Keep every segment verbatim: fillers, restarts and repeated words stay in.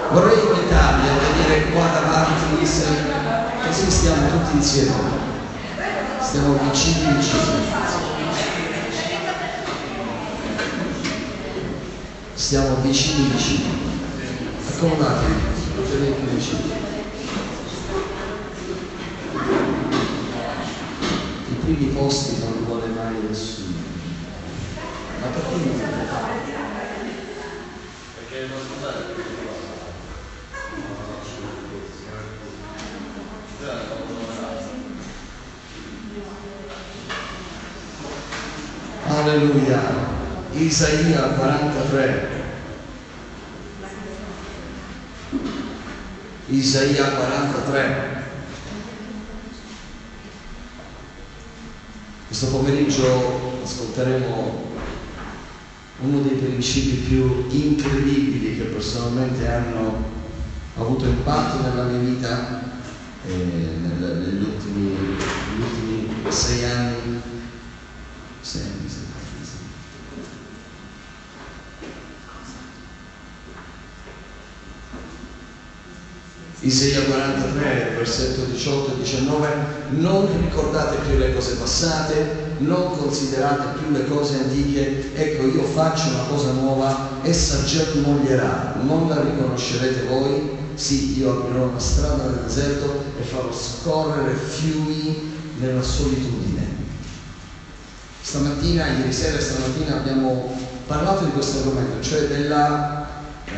Vorrei invitarvi a venire qua davanti, così stiamo tutti insieme, stiamo vicini vicini, stiamo vicini vicini, accomodatevi, venite più vicini. I primi posti non li vuole mai nessuno, ma perché non li vuole fare? Perché non scusate. Alleluia. Isaia quarantatré. Isaia quarantatré. Questo pomeriggio ascolteremo uno dei principi più incredibili che personalmente hanno avuto impatto nella mia vita eh, nel, negli, ultimi, negli ultimi sei anni. Sei anni, sei anni, sei anni. Isaia quarantatré, versetto diciotto e diciannove: non ricordate più le cose passate, non considerate più le cose antiche, ecco io faccio una cosa nuova, essa germoglierà, non la riconoscerete voi? Sì, io aprirò una strada nel deserto e farò scorrere fiumi nella solitudine. Stamattina, ieri sera e stamattina abbiamo parlato di questo argomento, cioè della,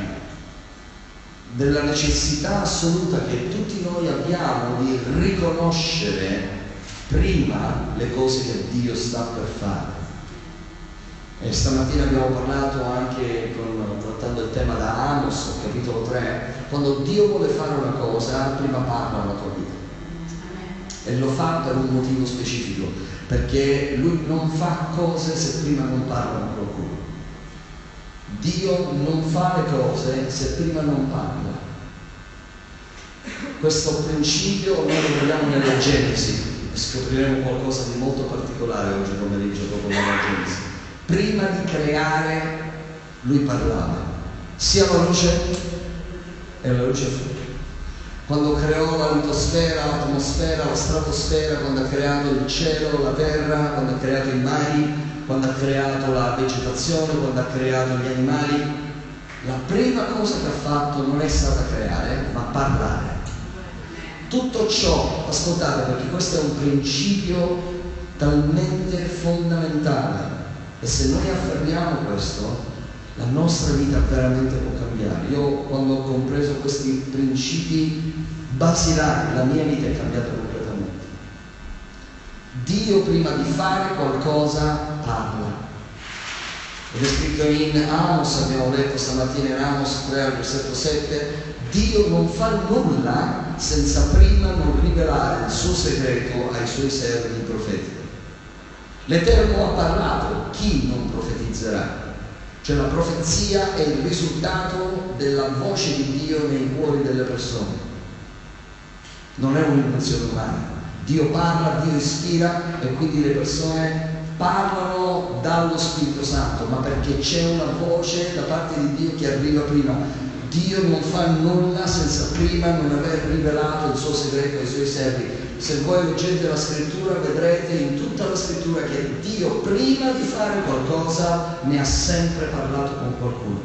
della necessità assoluta che tutti noi abbiamo di riconoscere prima le cose che Dio sta per fare. E stamattina abbiamo parlato anche con, trattando il tema da Amos, capitolo tre, quando Dio vuole fare una cosa, prima parla alla tua vita. E lo fa per un motivo specifico, perché Lui non fa cose se prima non parla con qualcuno. Dio non fa le cose se prima non parla. Questo principio noi lo vediamo nella Genesi, e scopriremo qualcosa di molto particolare oggi pomeriggio dopo la Genesi. Prima di creare Lui parlava, sia la luce e la luce fu. Quando creò la litosfera, l'atmosfera, la stratosfera, quando ha creato il cielo, la terra, quando ha creato i mari, quando ha creato la vegetazione, quando ha creato gli animali, la prima cosa che ha fatto non è stata creare, ma parlare. Tutto ciò, ascoltate, perché questo è un principio talmente fondamentale, e se noi affermiamo questo, la nostra vita veramente può cambiare. Io quando ho compreso questi principi basilari, la mia vita è cambiata completamente. Dio prima di fare qualcosa parla. Ed è scritto in Amos, abbiamo letto stamattina in Amos tre, versetto sette, Dio non fa nulla senza prima non rivelare il suo segreto ai suoi servi profeti. L'Eterno ha parlato, chi non profetizzerà? Cioè la profezia è il risultato della voce di Dio nei cuori delle persone. Non è un'invenzione umana. Dio parla, Dio ispira e quindi le persone parlano dallo Spirito Santo, ma perché c'è una voce da parte di Dio che arriva prima. Dio non fa nulla senza prima non aver rivelato il suo segreto ai suoi servi. Se voi leggete la scrittura vedrete in tutta la scrittura che Dio prima di fare qualcosa ne ha sempre parlato con qualcuno.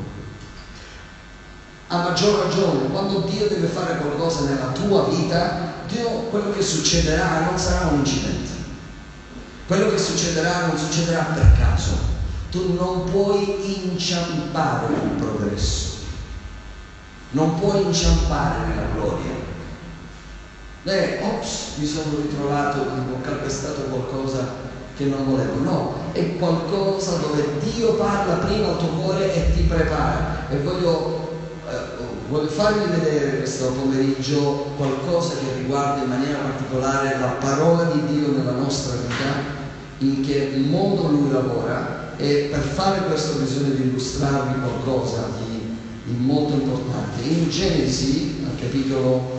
A maggior ragione, quando Dio deve fare qualcosa nella tua vita, Dio, quello che succederà non sarà un incidente. Quello che succederà non succederà per caso. Tu non puoi inciampare nel progresso. Non puoi inciampare nella gloria. Beh, ops, mi sono ritrovato, ho calpestato qualcosa che non volevo. No, è qualcosa dove Dio parla prima al tuo cuore e ti prepara. E voglio, eh, voglio farvi vedere questo pomeriggio qualcosa che riguarda in maniera particolare la parola di Dio nella nostra vita, in che modo Lui lavora, e per fare questo ho bisogno di illustrarvi qualcosa di, di molto importante. In Genesi, al capitolo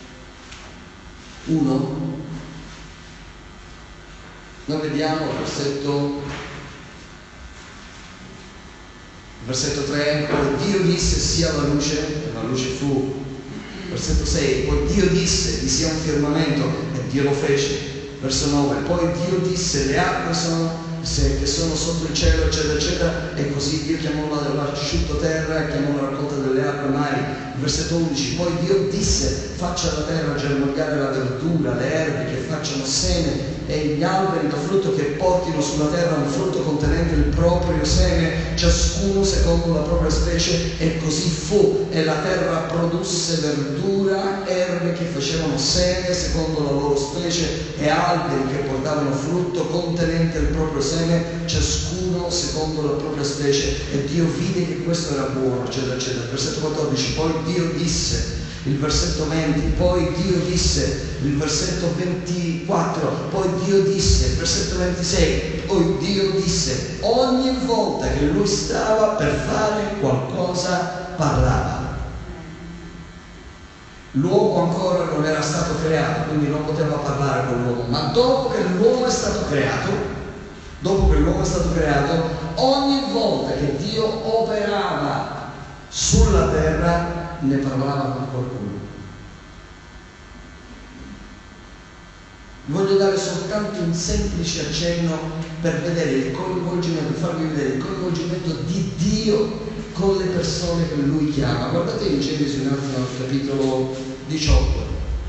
uno, noi vediamo il versetto, versetto tre, Dio disse sia la luce, la la luce fu. Versetto sei, poi Dio disse, vi sia un firmamento, e Dio lo fece. Verso nove, poi Dio disse, le acque sono, se, che sono sotto il cielo, eccetera, eccetera, e così Dio chiamò l'asciutto terra, chiamò la raccolta delle acque mari. Versetto undici, poi Dio disse, faccia la terra germogliare la verdura, le erbe che facciano seme, e gli alberi da frutto che portino sulla terra un frutto contenente il proprio seme, ciascuno secondo la propria specie, e così fu. E la terra produsse verdura, erbe che facevano seme secondo la loro specie, e alberi che portavano frutto contenente il proprio seme, ciascuno secondo la propria specie. E Dio vide che questo era buono, eccetera, eccetera. Versetto quattordici, poi Dio disse. Il versetto venti, poi Dio disse. Il versetto ventiquattro, poi Dio disse. Il versetto ventisei, poi Dio disse. Ogni volta che lui stava per fare qualcosa parlava. L'uomo ancora non era stato creato, quindi non poteva parlare con l'uomo, ma dopo che l'uomo è stato creato, dopo che l'uomo è stato creato, ogni volta che Dio operava sulla terra ne parlava con qualcuno. Voglio dare soltanto un semplice accenno per vedere il coinvolgimento, per farvi vedere il coinvolgimento di Dio con le persone che Lui chiama. Guardate in Genesi un attimo al capitolo diciotto.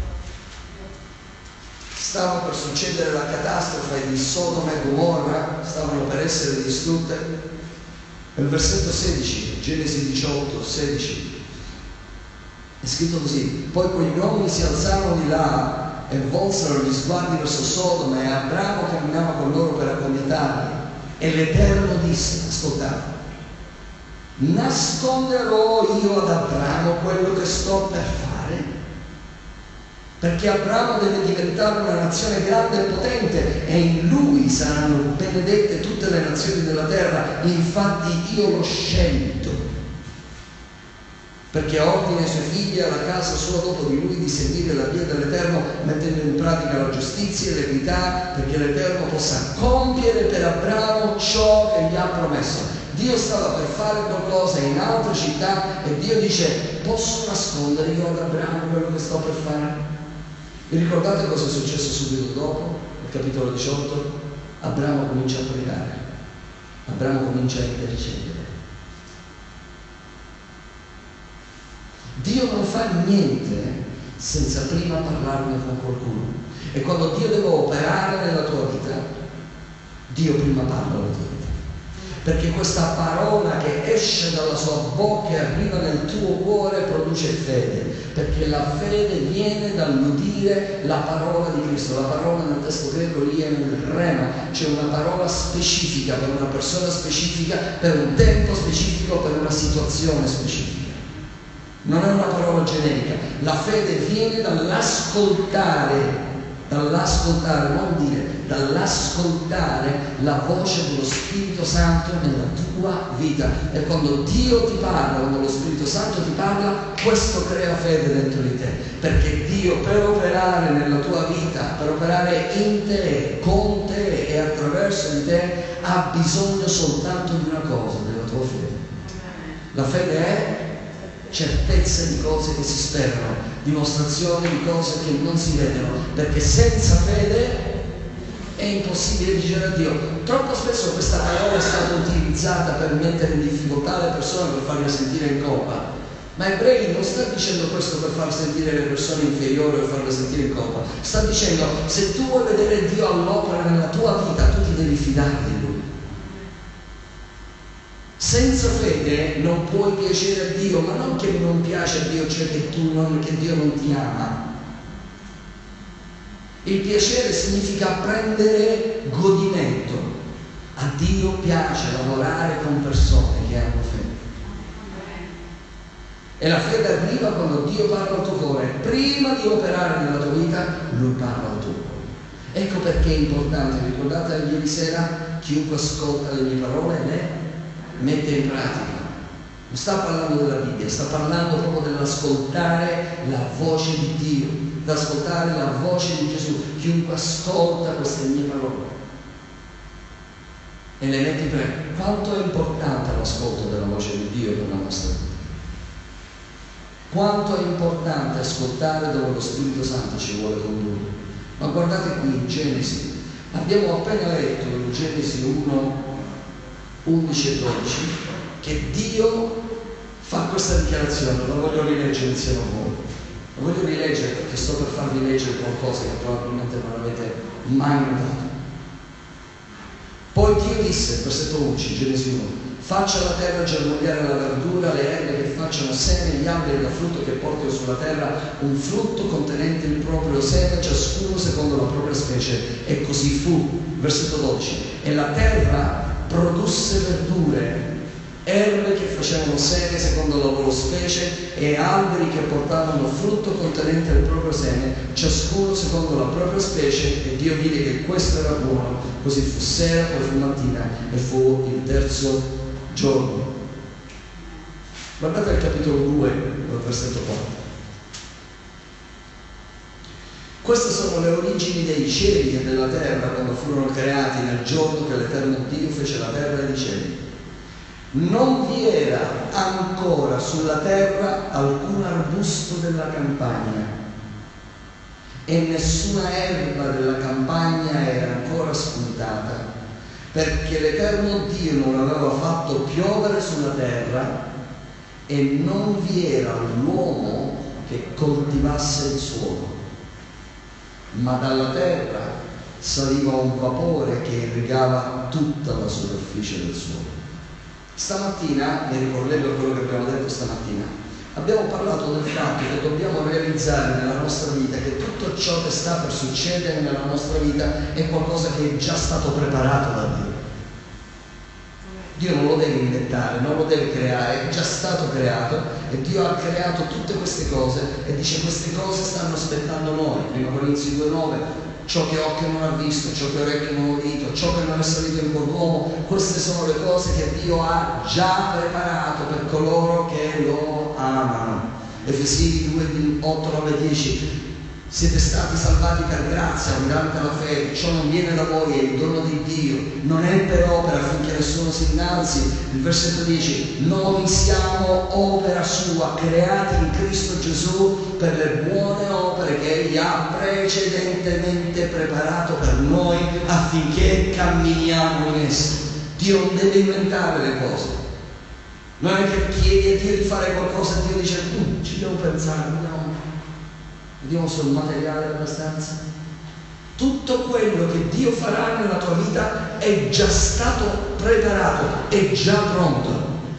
Stava per succedere la catastrofe di Sodoma e Gomorra, stavano per essere distrutte. Nel versetto sedici, Genesi diciotto, sedici, è scritto così: poi quegli uomini si alzarono di là e volsero gli sguardi verso Sodoma, e Abramo camminava con loro per accoglientarli. E l'Eterno disse, ascoltate, nasconderò io ad Abramo quello che sto per fare? Perché Abramo deve diventare una nazione grande e potente, e in lui saranno benedette tutte le nazioni della terra. Infatti io l'ho scelto perché ordina ai suoi figli e alla casa sua dopo di lui di seguire la via dell'Eterno, mettendo in pratica la giustizia e l'equità, perché l'Eterno possa compiere per Abramo ciò che gli ha promesso. Dio stava per fare qualcosa in altre città e Dio dice: posso nascondere io ad Abramo quello che sto per fare? Vi ricordate cosa è successo subito dopo? Nel capitolo diciotto, Abramo comincia a pregare, Abramo comincia a intercedere. Dio non fa niente senza prima parlarne con qualcuno. E quando Dio deve operare nella tua vita, Dio prima parla alla tua vita. Perché questa parola che esce dalla sua bocca e arriva nel tuo cuore produce fede. Perché la fede viene dall'udire la parola di Cristo. La parola nel testo greco lì è nel rema, c'è una parola specifica per una persona specifica, per un tempo specifico, per una situazione specifica. Non è una parola generica. La fede viene dall'ascoltare, dall'ascoltare, non dire, dall'ascoltare la voce dello Spirito Santo nella tua vita. E quando Dio ti parla, quando lo Spirito Santo ti parla, questo crea fede dentro di te. Perché Dio, per operare nella tua vita, per operare in te, con te e attraverso di te, ha bisogno soltanto di una cosa, della tua fede. La fede è certezza di cose che si sperano, dimostrazione di cose che non si vedono, perché senza fede è impossibile dicere a Dio. Troppo spesso questa parola è stata utilizzata per mettere in difficoltà le persone, per farle sentire in colpa, ma Ebrei non sta dicendo questo per far sentire le persone inferiori o per farle sentire in colpa. Sta dicendo: se tu vuoi vedere Dio all'opera nella tua vita, tu ti devi fidare di Lui. Senza fede non puoi piacere a Dio, ma non che non piace a Dio, cioè che, tu non, che Dio non ti ama. Il piacere significa prendere godimento. A Dio piace lavorare con persone che hanno fede. E la fede arriva quando Dio parla al tuo cuore. Prima di operare nella tua vita, Lui parla al tuo cuore. Ecco perché è importante. Ricordate ieri sera, chiunque ascolta le mie parole le mette in pratica. Non sta parlando della Bibbia, sta parlando proprio dell'ascoltare la voce di Dio, dell'ascoltare la voce di Gesù. Chiunque ascolta queste mie parole e le mette in pratica. Quanto è importante l'ascolto della voce di Dio per la nostra vita? Quanto è importante ascoltare dove lo Spirito Santo ci vuole condurre. Ma guardate qui in Genesi, abbiamo appena letto in Genesi uno, undici e dodici, che Dio fa questa dichiarazione. La voglio rileggere insieme a voi. La voglio rileggere perché sto per farvi leggere qualcosa che probabilmente non avete mai notato. Poi Dio disse, versetto undici, Genesi uno, faccia la terra germogliare la verdura, le erbe che facciano seme, gli alberi da frutto che portino sulla terra un frutto contenente il proprio seme, ciascuno secondo la propria specie. E così fu. Versetto dodici. E la terra produsse verdure, erbe che facevano seme secondo la loro specie e alberi che portavano frutto contenente il proprio seme, ciascuno secondo la propria specie, e Dio vide che questo era buono. Così fu sera, poi fu mattina e fu il terzo giorno. Guardate il capitolo due, versetto quattro. Queste sono le origini dei cieli e della terra quando furono creati nel giorno che l'Eterno Dio fece la terra e i cieli. Non vi era ancora sulla terra alcun arbusto della campagna e nessuna erba della campagna era ancora spuntata, perché l'Eterno Dio non aveva fatto piovere sulla terra e non vi era l'uomo che coltivasse il suolo, ma dalla terra saliva un vapore che irrigava tutta la superficie del suolo. Stamattina, mi ricollego a quello che abbiamo detto stamattina, abbiamo parlato del fatto che dobbiamo realizzare nella nostra vita che tutto ciò che sta per succedere nella nostra vita è qualcosa che è già stato preparato da Dio. Dio non lo deve inventare, non lo deve creare, è già stato creato e Dio ha creato tutte queste cose e dice queste cose stanno aspettando noi. Prima Corinzi due nove, ciò che occhio non ha visto, ciò che orecchio non ha udito, ciò che non è salito in cuore d'uomo, queste sono le cose che Dio ha già preparato per coloro che lo amano. Efesini due otto nove dieci. Siete stati salvati per grazia mediante la fede, ciò non viene da voi, è il dono di Dio, non è per opera affinché nessuno si innalzi. Il versetto dice, noi siamo opera sua, creati in Cristo Gesù per le buone opere che Egli ha precedentemente preparato per noi affinché camminiamo in esse. Dio non deve inventare le cose. Non è che chiedi a Dio di fare qualcosa e Dio dice, mm, ci devo pensare, no. Vediamo sul materiale della stanza. Tutto quello che Dio farà nella tua vita è già stato preparato, è già pronto.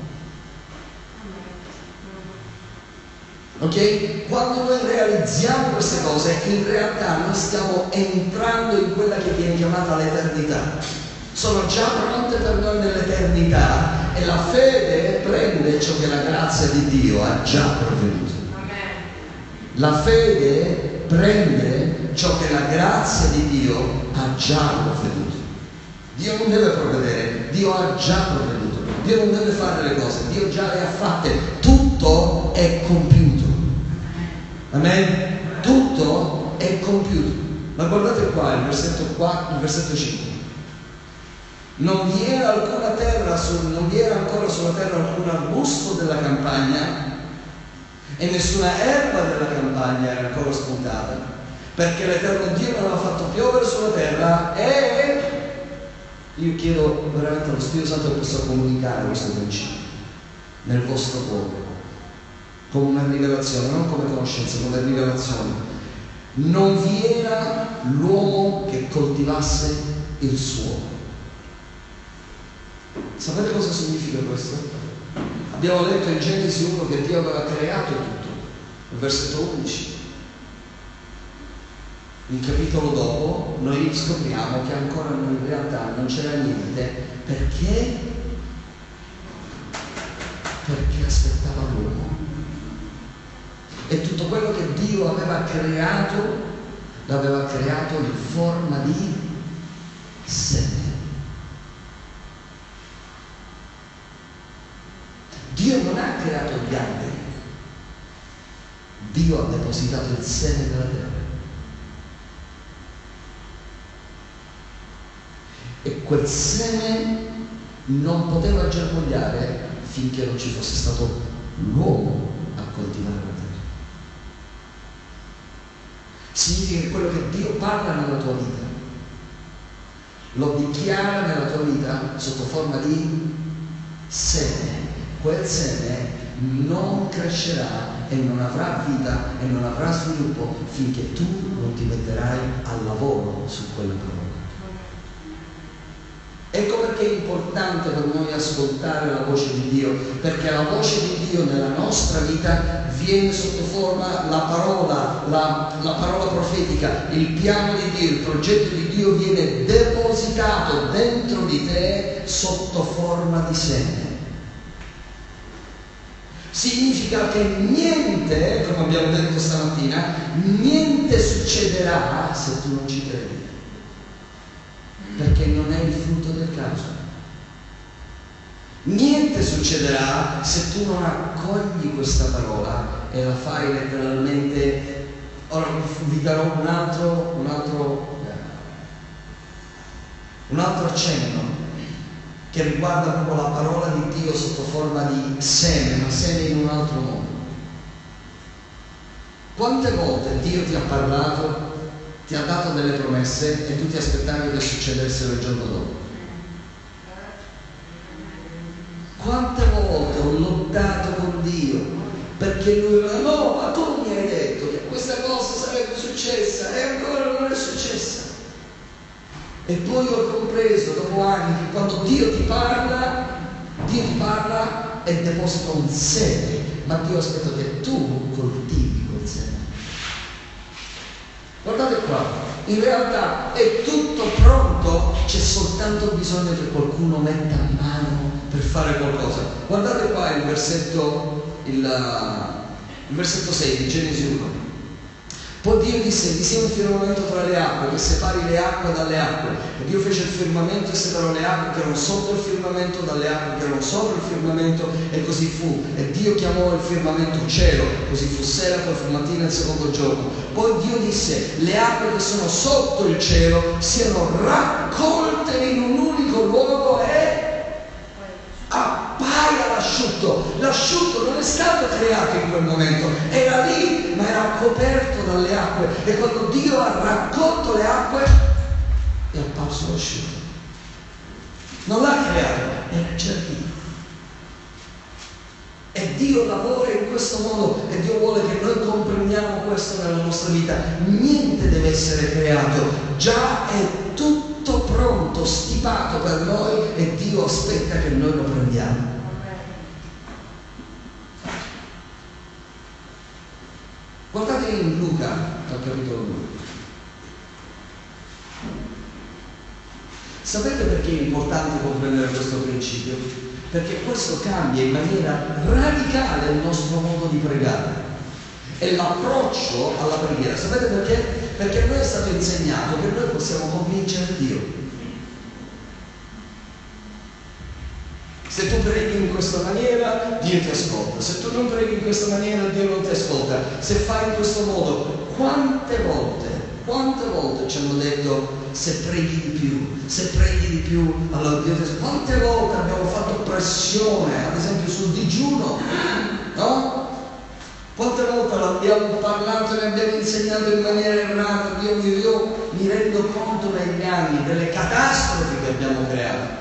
Ok? Quando noi realizziamo queste cose, in realtà noi stiamo entrando in quella che viene chiamata l'eternità. Sono già pronte per noi nell'eternità e la fede prende ciò che la grazia di Dio ha già provveduto. La fede prende ciò che la grazia di Dio ha già provveduto. Dio non deve provvedere, Dio ha già provveduto. Dio non deve fare le cose, Dio già le ha fatte. Tutto è compiuto. Amen? Tutto è compiuto. Ma guardate qua il versetto quattro, il versetto cinque. Non vi era alcuna terra, su, non vi era ancora sulla terra alcun arbusto della campagna e nessuna erba della campagna era ancora spuntata, perché l'Eterno Dio non aveva fatto piovere sulla terra. E io chiedo veramente allo Spirito Santo che possa comunicare questo principio nel vostro cuore come una rivelazione, non come conoscenza, come rivelazione. Non vi era l'uomo che coltivasse il suolo. Sapete cosa significa questo? Abbiamo letto in Genesi uno che Dio aveva creato tutto, il versetto undici. Un capitolo dopo noi scopriamo che ancora in realtà non c'era niente. Perché? Perché aspettava l'uomo. E tutto quello che Dio aveva creato, l'aveva creato in forma di seme. Dio non ha creato gli alberi, Dio ha depositato il seme nella terra. E quel seme non poteva germogliare finché non ci fosse stato l'uomo a coltivare. coltivare la terra. Significa che quello che Dio parla nella tua vita lo dichiara nella tua vita sotto forma di seme. Quel seme non crescerà e non avrà vita e non avrà sviluppo finché tu non ti metterai al lavoro su quella parola. Ecco perché è importante per noi ascoltare la voce di Dio, perché la voce di Dio nella nostra vita viene sotto forma, la parola, la, la parola profetica, il piano di Dio, il progetto di Dio viene depositato dentro di te sotto forma di seme. Significa che niente, come abbiamo detto stamattina, niente succederà se tu non ci credi, perché non è il frutto del caso. Niente succederà se tu non accogli questa parola e la fai letteralmente. Ora vi darò un altro, un altro, un altro accenno che riguarda proprio la parola di Dio sotto forma di seme, ma seme in un altro modo. Quante volte Dio ti ha parlato, ti ha dato delle promesse e tu ti aspettavi che succedessero il giorno dopo? Quante volte ho lottato con Dio perché lui era no, ma tu mi hai detto che questa cosa sarebbe successa e ancora non è successa. E poi ho compreso dopo anni che quando Dio ti parla, Dio ti parla e deposita un seme, ma Dio aspetta che tu coltivi quel seme. Guardate qua, in realtà è tutto pronto, c'è soltanto bisogno che qualcuno metta mano per fare qualcosa. Guardate qua il versetto, il, il versetto sei di Genesi uno. Poi Dio disse: vi sia un firmamento tra le acque che separi le acque dalle acque. E Dio fece il firmamento e separò le acque che erano sotto il firmamento dalle acque che erano sopra il firmamento, e così fu. E Dio chiamò il firmamento cielo, così fu sera, poi fu mattina il secondo giorno. Poi Dio disse: le acque che sono sotto il cielo siano raccolte in un unico luogo e appaia l'asciutto. L'asciutto non è stato creato in quel momento, era lì, ma era coperto dalle acque. E quando Dio ha raccolto le acque è apparso l'asciutto. Non l'ha creato, era già lì. E Dio lavora in questo modo e Dio vuole che noi comprendiamo questo nella nostra vita. Niente deve essere creato, già è tutto pronto, stipato per noi, e Dio aspetta che noi lo prendiamo. Guardate in Luca, al capitolo due. Sapete perché è importante comprendere questo principio? Perché questo cambia in maniera radicale il nostro modo di pregare e l'approccio alla preghiera. Sapete perché? Perché a noi è stato insegnato che noi possiamo convincere Dio. Se tu preghi in questa maniera, Dio ti ascolta. Se tu non preghi in questa maniera, Dio non ti ascolta. Se fai in questo modo, quante volte, quante volte ci hanno detto: se preghi di più, se preghi di più, allora Dio ti ascolta. Quante volte abbiamo fatto pressione, ad esempio sul digiuno, no? Quante volte l'abbiamo parlato e ne abbiamo insegnato in maniera errata. Io, io mi rendo conto negli anni delle catastrofi che abbiamo creato.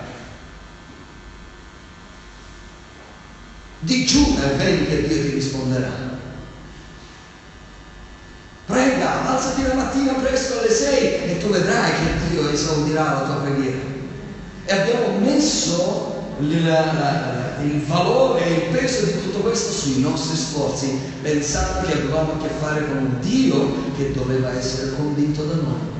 Digiuna e vedi che Dio ti risponderà. Prega, alzati la mattina presto alle sei e tu vedrai che Dio esaudirà la tua preghiera. E abbiamo messo il, il valore e il peso di tutto questo sui nostri sforzi, pensando che avevamo a che fare con un Dio che doveva essere convinto da noi.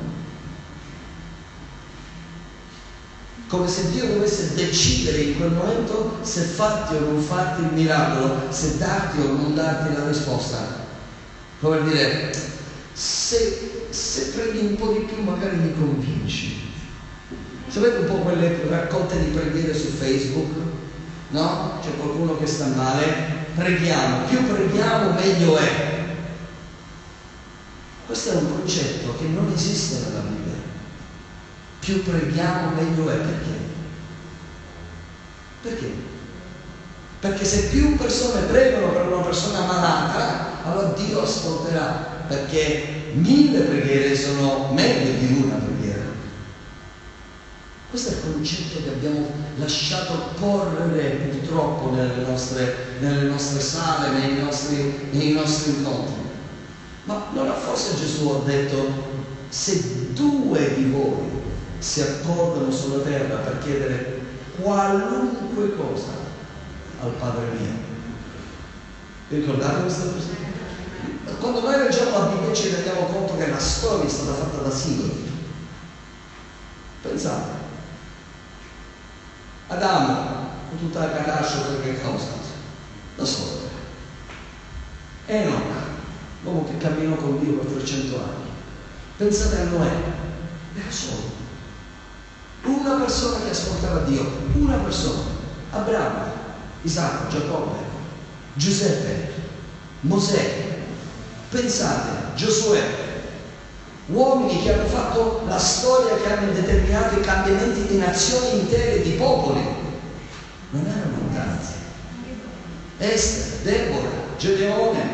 Come se Dio dovesse decidere in quel momento se farti o non farti il miracolo, se darti o non darti la risposta. Come dire, se, se preghi un po' di più magari mi convinci. Sapete un po' quelle raccolte di preghiere su Facebook? No? C'è qualcuno che sta male, preghiamo, più preghiamo meglio è. Questo è un concetto che non esiste nella Bibbia. Più preghiamo meglio è. Perché? Perché? Perché se più persone pregano per una persona malata, ascolterà, perché mille preghiere sono meglio di una preghiera. Questo è il concetto che abbiamo lasciato correre purtroppo nelle nostre, nelle nostre sale, nei nostri, nei nostri incontri. Ma non ha forse Gesù ha detto: se due di voi si accordano sulla terra per chiedere qualunque cosa al Padre mio. Vi ricordate questa cosa? Quando noi leggiamo la Bibbia ci rendiamo conto che la storia è stata fatta da singoli. Pensate, Adamo, con tutta la catastrofe che ha causato, da solo. Enoch, l'uomo che camminò con Dio per trecento anni. Pensate a Noè, era solo. Una persona che ascoltava Dio, una persona. Abramo, Isacco, Giacobbe, Giuseppe, Mosè. Pensate, Giosuè, uomini che hanno fatto la storia, che hanno determinato i cambiamenti di nazioni intere, di popoli. Non erano tanti. Ester, Deborah, Gedeone,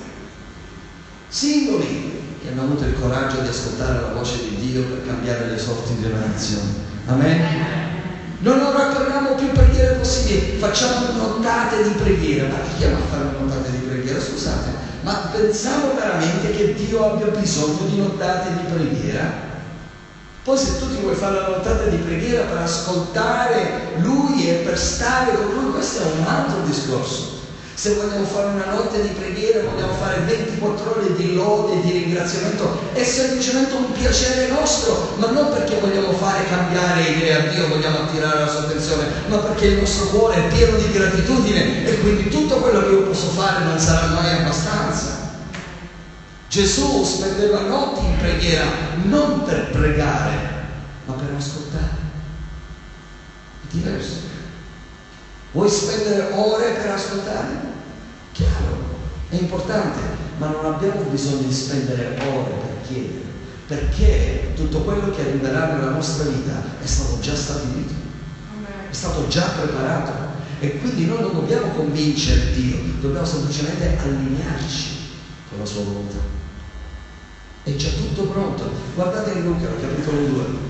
singoli che hanno avuto il coraggio di ascoltare la voce di Dio per cambiare le sorti di una nazione. Amen? Non lo raccogliamo più preghiere possibili, facciamo nottate di preghiera. Ma chi chiama a fare nottate di preghiera? Scusate, ma pensiamo veramente che Dio abbia bisogno di nottate di preghiera? Poi se tu ti vuoi fare la nottata di preghiera per ascoltare Lui e per stare con Lui, questo è un altro discorso. Se vogliamo fare una notte di preghiera, vogliamo fare ventiquattro ore di lode e di ringraziamento, è semplicemente un piacere nostro, ma non perché vogliamo fare cambiare idea a Dio, vogliamo attirare la sua attenzione, ma perché il nostro cuore è pieno di gratitudine e quindi tutto quello che io posso fare non sarà mai abbastanza. Gesù spendeva notti in preghiera non per pregare, ma per ascoltare. È diverso. Vuoi spendere ore per ascoltare? Chiaro, è importante, ma non abbiamo bisogno di spendere ore per chiedere, perché tutto quello che arriverà nella nostra vita è stato già stabilito, è stato già preparato, e quindi noi non dobbiamo convincere Dio, dobbiamo semplicemente allinearci con la sua volontà. È già tutto pronto. Guardate in Luca, capitolo due.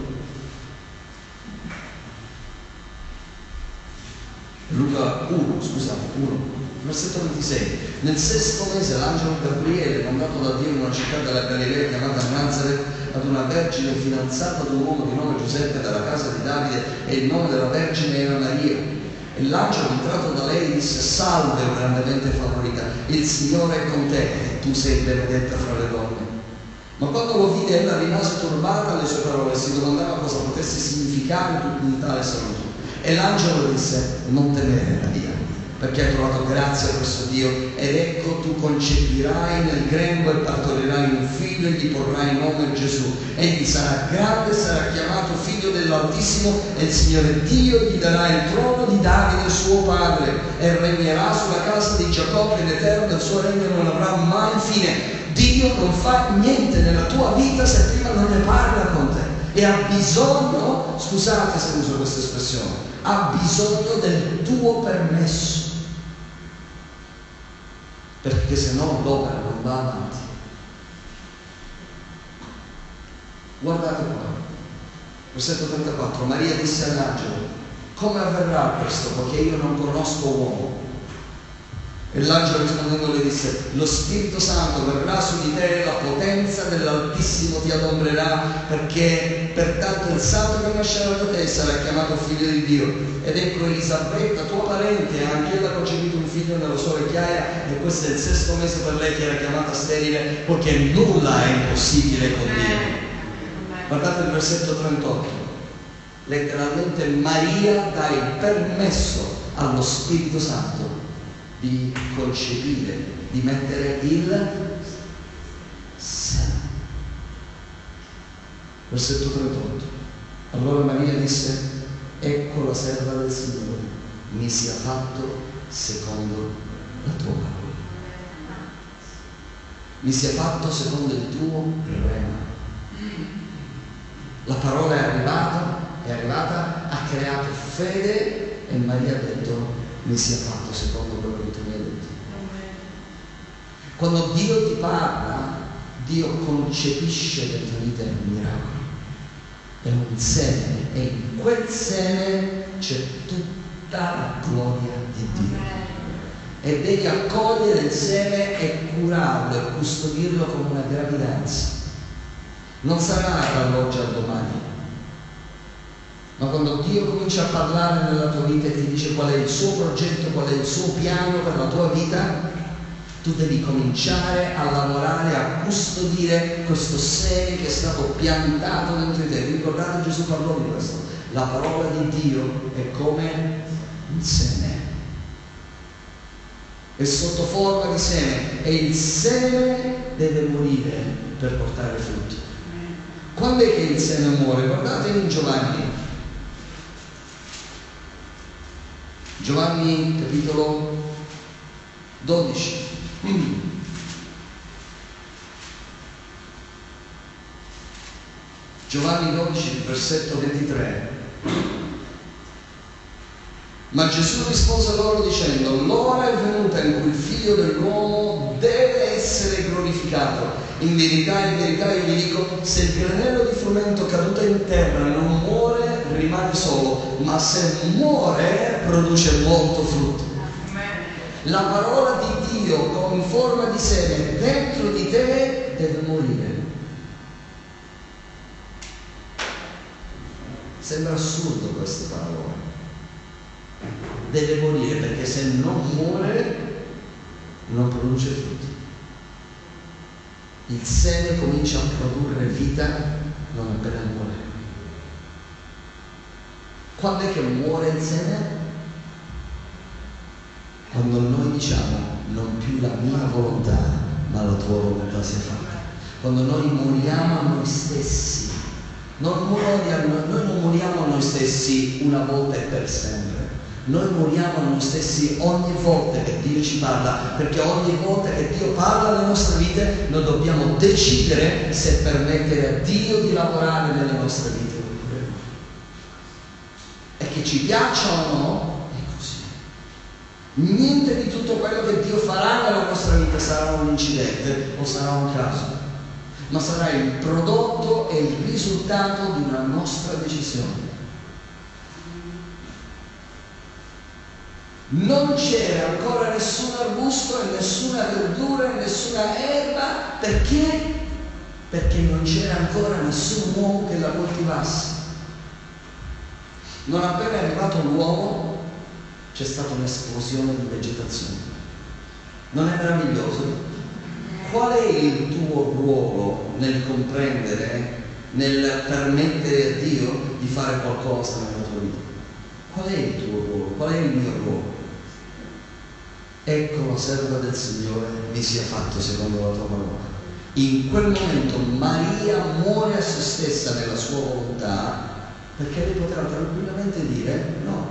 Luca uno, scusate, uno, versetto ventisei. Nel sesto mese l'angelo Gabriele, mandato da Dio in una città della Galilea chiamata Nazareth, ad una vergine fidanzata ad un uomo di nome Giuseppe dalla casa di Davide, e il nome della vergine era Maria. E l'angelo, entrato da lei, disse: salve, grandemente favorita, il Signore è con te, e tu sei benedetta fra le donne. Ma quando lo vide, ella rimase turbata alle sue parole e si domandava cosa potesse significare in tale saluto. E l'angelo disse: non temere, Maria, perché hai trovato grazia presso Dio, ed ecco tu concepirai nel grembo e partorirai un figlio e gli porrai il nome Gesù. Egli sarà grande, sarà chiamato figlio dell'Altissimo, e il Signore Dio gli darà il trono di Davide suo padre, e regnerà sulla casa di Giacobbe in eterno, il suo regno non avrà mai fine. Dio non fa niente nella tua vita se prima non ne parla con te, e ha bisogno, scusate se uso questa espressione, ha bisogno del tuo permesso, perché se no l'opera non va avanti. Guardate qua, versetto trentaquattro. Maria disse all'angelo: come avverrà questo, poiché io non conosco uomo? E l'angelo rispondendo le disse: lo Spirito Santo verrà su di te, la potenza dell'Altissimo ti adombrerà, perché pertanto il santo che nascerà da te sarà chiamato figlio di Dio. Ed ecco Elisabetta, tua parente, anche ella ha concepito un figlio nella sua vecchiaia, e questo è il sesto mese per lei, che era chiamata sterile, poiché nulla è impossibile con Dio. Guardate il versetto trentotto, letteralmente Maria dà il permesso allo Spirito Santo di concepire, di mettere il seme. Versetto trentotto. Allora Maria disse: ecco la serva del Signore, mi sia fatto secondo la tua parola. Mi sia fatto secondo il tuo rema. La parola è arrivata, è arrivata, ha creato fede, e Maria ha detto: mi sia fatto secondo quello che tu mi hai detto. Quando Dio ti parla, Dio concepisce per tua vita un miracolo. È un seme e in quel seme c'è tutta la gloria di Dio. E devi accogliere il seme e curarlo e custodirlo come una gravidanza. Non sarà dall'oggi al domani, ma quando Dio comincia a parlare nella tua vita e ti dice qual è il suo progetto, qual è il suo piano per la tua vita, tu devi cominciare a lavorare, a custodire questo seme che è stato piantato dentro di te. Ricordate, Gesù parlò di questo. La parola di Dio è come un seme. È sotto forma di seme e il seme deve morire per portare frutto. Quando è che il seme muore? Guardate in Giovanni. Giovanni capitolo dodici. Giovanni dodici, versetto ventitré. Ma Gesù rispose loro dicendo: l'ora è venuta in cui il figlio dell'uomo deve essere glorificato. In verità, in verità io vi dico, se il granello di frumento caduto in terra non muore, rimane solo, ma se muore produce molto frutto. La parola di Dio in forma di seme dentro di te deve morire. Sembra assurdo questa parola. Deve morire, perché se non muore non produce frutti. Il seme comincia a produrre vita non appena muore. Quando è che muore il seme? Quando noi diciamo: non più la mia volontà, ma la tua volontà sia fatta. Quando noi moriamo a noi stessi. Non moriamo, noi non moriamo a noi stessi una volta e per sempre. Noi moriamo a noi stessi ogni volta che Dio ci parla, perché ogni volta che Dio parla alle nostre vite noi dobbiamo decidere se permettere a Dio di lavorare nelle nostre vite oppure no. E che ci piaccia o no, è così. Niente di tutto quello che Dio farà nella nostra vita sarà un incidente o sarà un caso, ma sarà il prodotto e il risultato di una nostra decisione. Non c'era ancora nessun arbusto e nessuna verdura e nessuna erba, perché? Perché non c'era ancora nessun uomo che la coltivasse. Non appena è arrivato l'uomo c'è stata un'esplosione di vegetazione. Non è meraviglioso? Qual è il tuo ruolo nel comprendere, nel permettere a Dio di fare qualcosa nella tua vita? Qual è il tuo ruolo? Qual è il mio ruolo? Ecco, la serva del Signore mi sia fatto secondo la tua parola. In quel momento Maria muore a se stessa nella sua volontà, perché lei potrà tranquillamente dire no.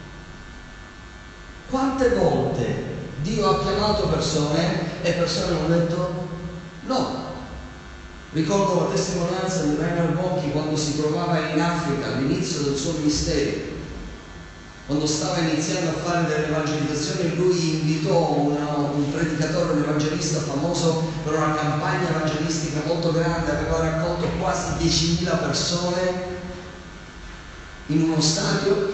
Quante volte Dio ha chiamato persone e persone hanno detto no. Ricordo la testimonianza di Reinhard Bonnke quando si trovava in Africa all'inizio del suo ministero. Quando stava iniziando a fare delle evangelizzazioni, lui invitò una, un predicatore, un evangelista famoso per una campagna evangelistica molto grande, aveva raccolto quasi diecimila persone in uno stadio,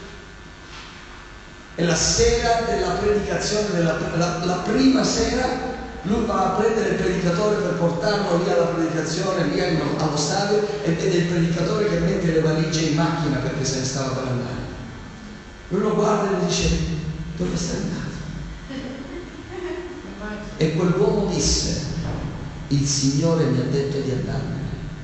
e la sera della predicazione, della, la, la prima sera, lui va a prendere il predicatore per portarlo via alla predicazione, via allo stadio, e vede il predicatore che mette le valigie in macchina perché se ne stava per andare. Lui lo guarda e gli dice: dove sei andato? E quell'uomo disse: il Signore mi ha detto di andarmene.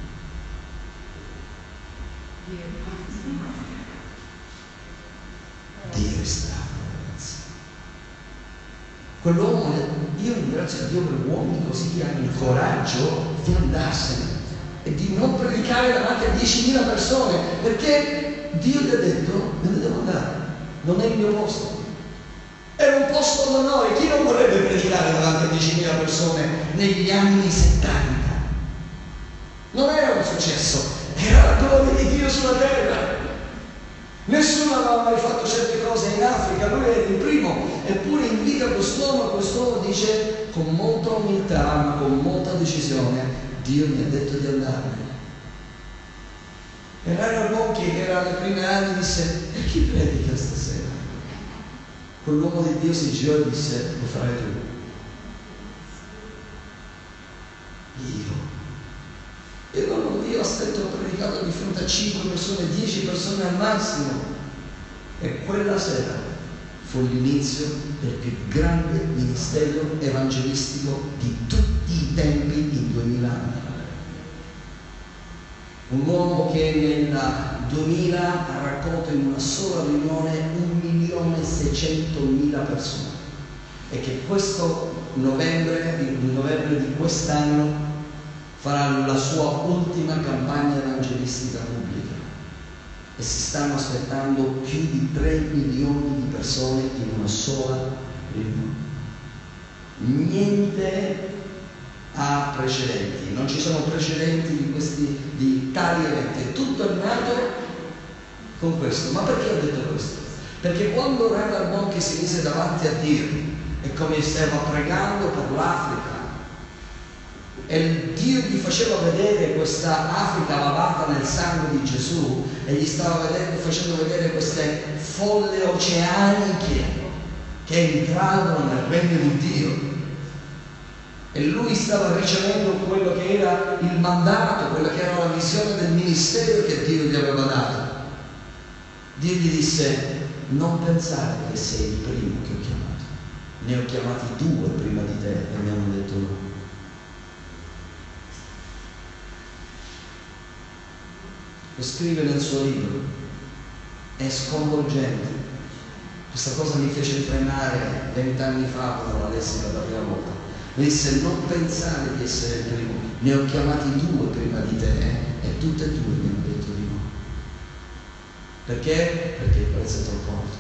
Dio è strano, ragazzi. Quell'uomo, io ringrazio Dio per uomini così che hanno il coraggio di andarsene e di non predicare davanti a diecimila persone, perché Dio gli ha detto: me ne devo andare. Non è il mio posto. Era un posto d'onore. Chi non vorrebbe predicare davanti a diecimila persone negli anni settanta? Non era un successo, era la gloria di Dio sulla terra. Nessuno aveva mai fatto certe cose in Africa, lui era il primo, eppure invita quest'uomo, quest'uomo dice con molta umiltà, ma con molta decisione: Dio mi ha detto di andarmene. E Reinhard Bonnke, che era alle prime anni, disse: e chi predica stasera? Quell'uomo di Dio si girò e disse: lo farai tu. Io. E allora io aspetto, ho predicato di fronte a cinque persone, dieci persone al massimo. E quella sera fu l'inizio del più grande ministero evangelistico di tutti i tempi in duemila anni. Un uomo che nel duemila ha raccolto in una sola riunione un milione e seicentomila persone, e che questo novembre, il novembre di quest'anno, farà la sua ultima campagna evangelistica pubblica, e si stanno aspettando più di tre milioni di persone in una sola riunione. Niente ha precedenti, non ci sono precedenti di questi, di tali eventi, tutto è nato con questo. Ma perché ho detto questo? Perché quando Reinhard Bonnke si mise davanti a Dio e come stava pregando per l'Africa, e Dio gli faceva vedere questa Africa lavata nel sangue di Gesù, e gli stava vedendo, facendo vedere queste folle oceaniche che entravano nel regno di Dio, e lui stava ricevendo quello che era il mandato, quella che era la visione del ministero che Dio gli aveva dato. Dio gli disse: non pensare che sei il primo che ho chiamato, ne ho chiamati due prima di te e mi hanno detto no. Lo scrive nel suo libro, è sconvolgente. Questa cosa mi fece tremare vent'anni fa quando la lessi per la prima volta. Mi disse: non pensare di essere il primo, ne ho chiamati due prima di te e tutte e due mi hanno detto di no. Perché? Perché il prezzo è troppo alto.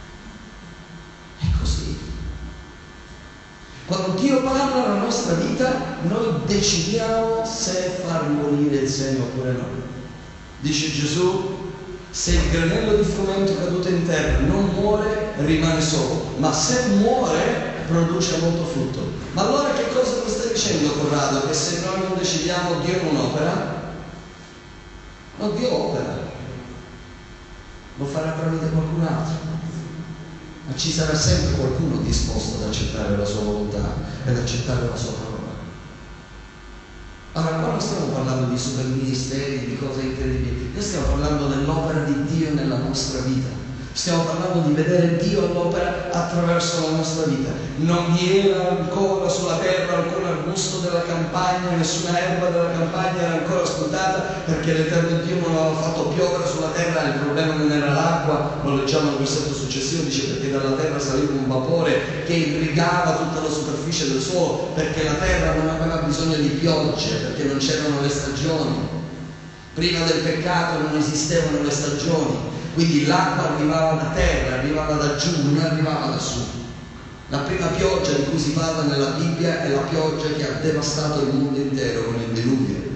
È così. Quando Dio parla nella nostra vita, noi decidiamo se far morire il seme oppure no. Dice Gesù: se il granello di frumento caduto in terra non muore, rimane solo, ma se muore produce molto frutto. Ma allora che cosa mi sta dicendo Corrado? Che se noi non decidiamo, Dio non opera? No, Dio opera, lo farà tramite qualcun altro, ma ci sarà sempre qualcuno disposto ad accettare la sua volontà ed accettare la sua parola. Allora, qua non stiamo parlando di super ministeri, di cose incredibili, noi stiamo parlando dell'opera di Dio nella nostra vita. Stiamo parlando di vedere Dio all'opera attraverso la nostra vita. Non vi era ancora sulla terra alcun arbusto della campagna, nessuna erba della campagna era ancora spuntata, perché l'Eterno Dio non aveva fatto piovere sulla terra. Il problema non era l'acqua, lo leggiamo nel versetto successivo, dice: perché dalla terra saliva un vapore che irrigava tutta la superficie del suolo, perché la terra non aveva bisogno di piogge, perché non c'erano le stagioni. Prima del peccato non esistevano le stagioni. Quindi l'acqua arrivava da terra, arrivava da giù, non arrivava da su. La prima pioggia di cui si parla nella Bibbia è la pioggia che ha devastato il mondo intero con il diluvio.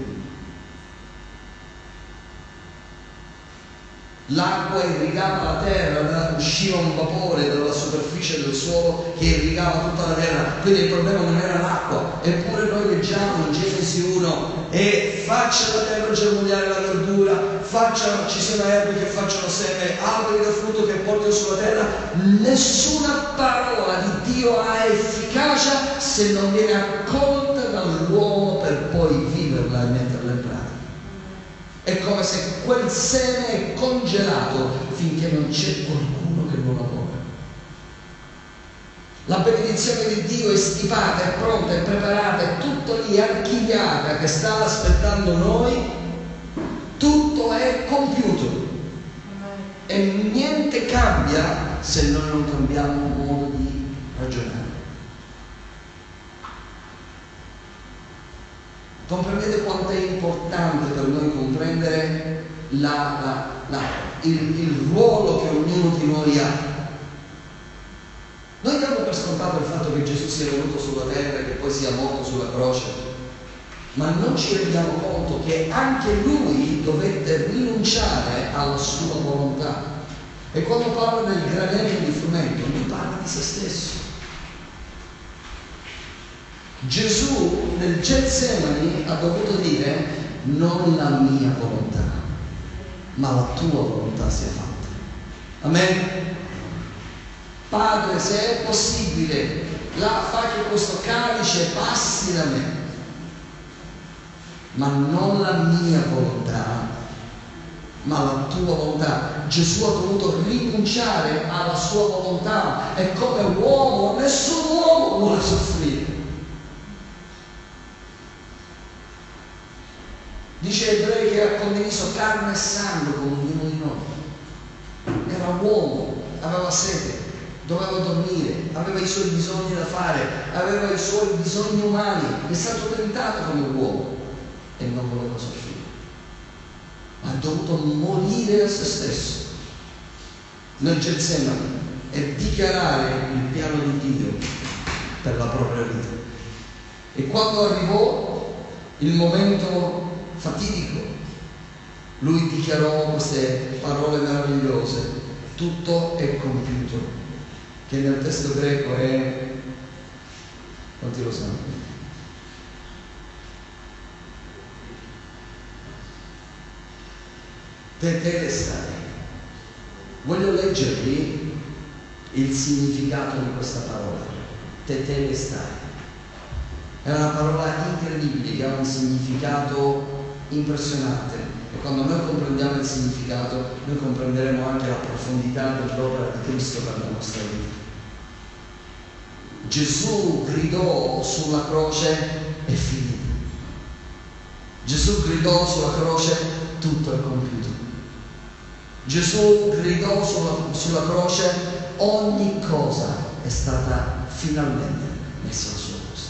L'acqua irrigava la terra, usciva un vapore dalla superficie del suolo che irrigava tutta la terra, quindi il problema non era l'acqua. Eppure noi leggiamo in Genesi uno: e faccia la terra germogliare la verdura, faccia, ci sono erbe che facciano seme, alberi da frutto che portino sulla terra. Nessuna parola di Dio ha efficacia se non viene accolta dall'uomo per poi viverla e metterla in pratica. È come se quel seme è congelato finché non c'è qualcuno che lo lavora. La benedizione di Dio è stipata, è pronta, è preparata, è tutto lì archiviata, che sta aspettando noi. Tutto è compiuto e niente cambia se noi non cambiamo il modo di ragionare. Comprendete quanto è importante per noi comprendere la, la, la, il, il ruolo che ognuno di noi ha. Noi diamo per scontato il fatto che Gesù sia venuto sulla terra e che poi sia morto sulla croce, ma non ci rendiamo conto che anche Lui dovette rinunciare alla sua volontà. E quando parla del granello di frumento, lui parla di se stesso. Gesù nel Getsemani ha dovuto dire: non la mia volontà, ma la tua volontà sia fatta. Amen. Padre, se è possibile, là, fai che questo calice passi da me, ma non la mia volontà, ma la tua volontà. Gesù ha dovuto rinunciare alla sua volontà, e come uomo nessun uomo vuole soffrire. Dice Ebrei che ha condiviso carne e sangue con ognuno di noi. Era uomo, aveva sete, doveva dormire, aveva i suoi bisogni da fare, aveva i suoi bisogni umani, è stato tentato come uomo e non voleva soffrire. Ha dovuto morire a se stesso nel Getsemani e dichiarare il piano di Dio per la propria vita. E quando arrivò il momento fatidico, lui dichiarò queste parole meravigliose: tutto è compiuto, che nel testo greco è, quanti lo sanno? Tetelestai. Voglio leggervi il significato di questa parola. Tetelestai è una parola incredibile che ha un significato impressionante, e quando noi comprendiamo il significato noi comprenderemo anche la profondità dell'opera di Cristo per la nostra vita. Gesù gridò sulla croce: è finito. Gesù gridò sulla croce: tutto è compiuto. Gesù gridò sulla, sulla croce: ogni cosa è stata finalmente messa al suo posto.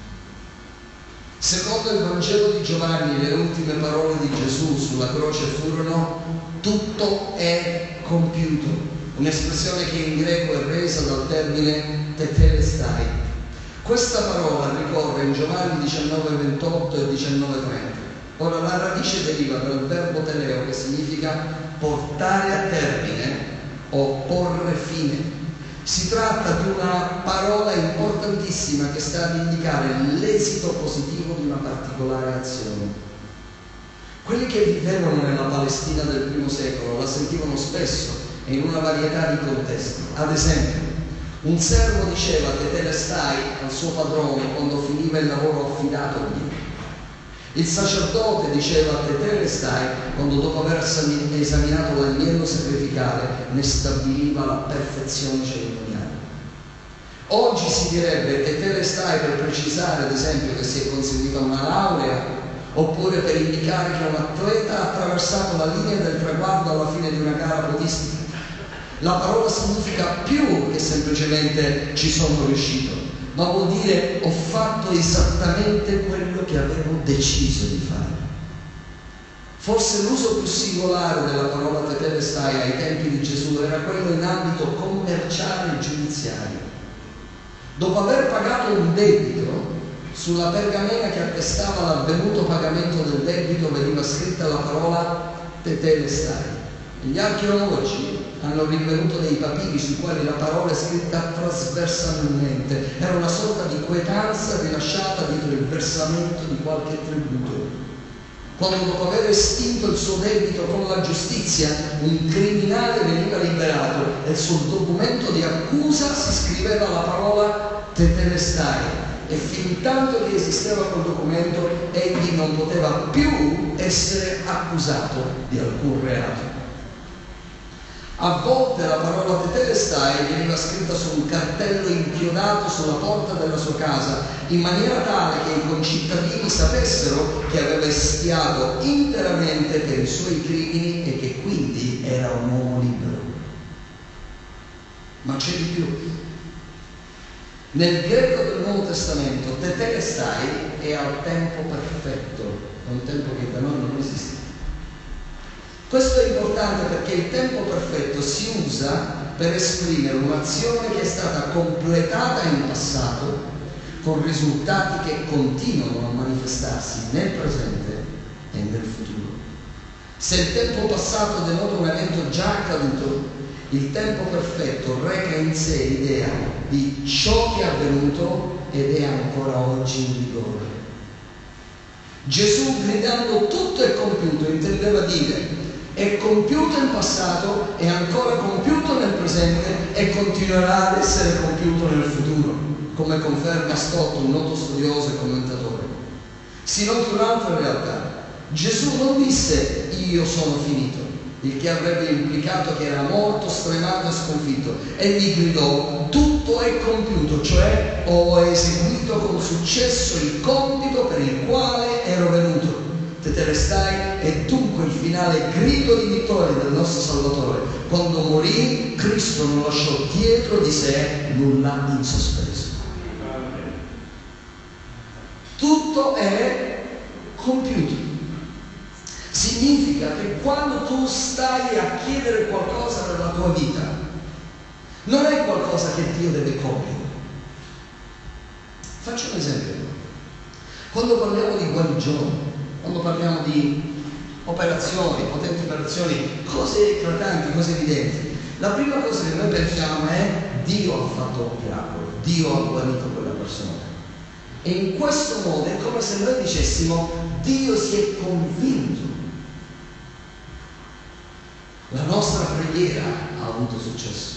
Secondo il Vangelo di Giovanni, le ultime parole di Gesù sulla croce furono: tutto è compiuto, un'espressione che in greco è resa dal termine tetelestai. Questa parola ricorre in Giovanni diciannove ventotto e diciannove trenta. Ora, la radice deriva dal verbo teleo, che significa portare a termine o porre fine. Si tratta di una parola importantissima che sta ad indicare l'esito positivo di una particolare azione. Quelli che vivevano nella Palestina del primo secolo la sentivano spesso e in una varietà di contesti. Ad esempio, un servo diceva tetelestai al suo padrone quando finiva il lavoro affidatogli. Il sacerdote diceva tetelestai quando, dopo aver esaminato l'agnello sacrificale, ne stabiliva la perfezione cerimoniale. Oggi si direbbe tetelestai per precisare, ad esempio, che si è conseguita una laurea, oppure per indicare che un atleta ha attraversato la linea del traguardo alla fine di una gara podistica. La parola significa più che semplicemente ci sono riuscito, ma vuol dire ho fatto esattamente quello che avevo deciso di fare. Forse l'uso più singolare della parola tetelestai ai tempi di Gesù era quello in ambito commerciale e giudiziario. Dopo aver pagato un debito, sulla pergamena che attestava l'avvenuto pagamento del debito veniva scritta la parola tetelestai. Gli archeologi hanno rinvenuto dei papiri sui quali la parola è scritta trasversalmente. Era una sorta di quietanza rilasciata dietro il versamento di qualche tributo. Quando, dopo aver estinto il suo debito con la giustizia, un criminale veniva liberato e sul documento di accusa si scriveva la parola tetelestai, e fin tanto che esisteva quel documento egli non poteva più essere accusato di alcun reato. A volte la parola tetelestai veniva scritta su un cartello inchiodato sulla porta della sua casa, in maniera tale che i concittadini sapessero che aveva espiato interamente per i suoi crimini e che quindi era un uomo libero. Ma c'è di più. Nel greco del Nuovo Testamento tetelestai è al tempo perfetto, è un tempo che da noi non esiste. Questo è importante perché il tempo perfetto si usa per esprimere un'azione che è stata completata in passato con risultati che continuano a manifestarsi nel presente e nel futuro. Se il tempo passato denota un evento già accaduto, Il tempo perfetto reca in sé l'idea di ciò che è avvenuto ed è ancora oggi in vigore. Gesù, gridando tutto è compiuto, intendeva dire è compiuto in passato, è ancora compiuto nel presente e continuerà ad essere compiuto nel futuro, come conferma Stott, un noto studioso e commentatore. Si nota un'altra realtà. Gesù non disse io sono finito, il che avrebbe implicato che era morto, stremato e sconfitto. Egli gridò tutto è compiuto, cioè ho eseguito con successo il compito per il quale ero venuto. Tetelestai è dunque il finale grido di vittoria del nostro Salvatore. Quando morì, Cristo non lasciò dietro di sé nulla in sospeso. Tutto è compiuto. Significa che quando tu stai a chiedere qualcosa nella tua vita, non è qualcosa che Dio deve compiere. Faccio un esempio. Quando parliamo di guarigione, quando parliamo di operazioni, potenti operazioni, cose eclatanti, cose evidenti, la prima cosa che noi pensiamo è Dio ha fatto un miracolo, Dio ha guarito quella persona. E in questo modo è come se noi dicessimo Dio si è convinto. La nostra preghiera ha avuto successo.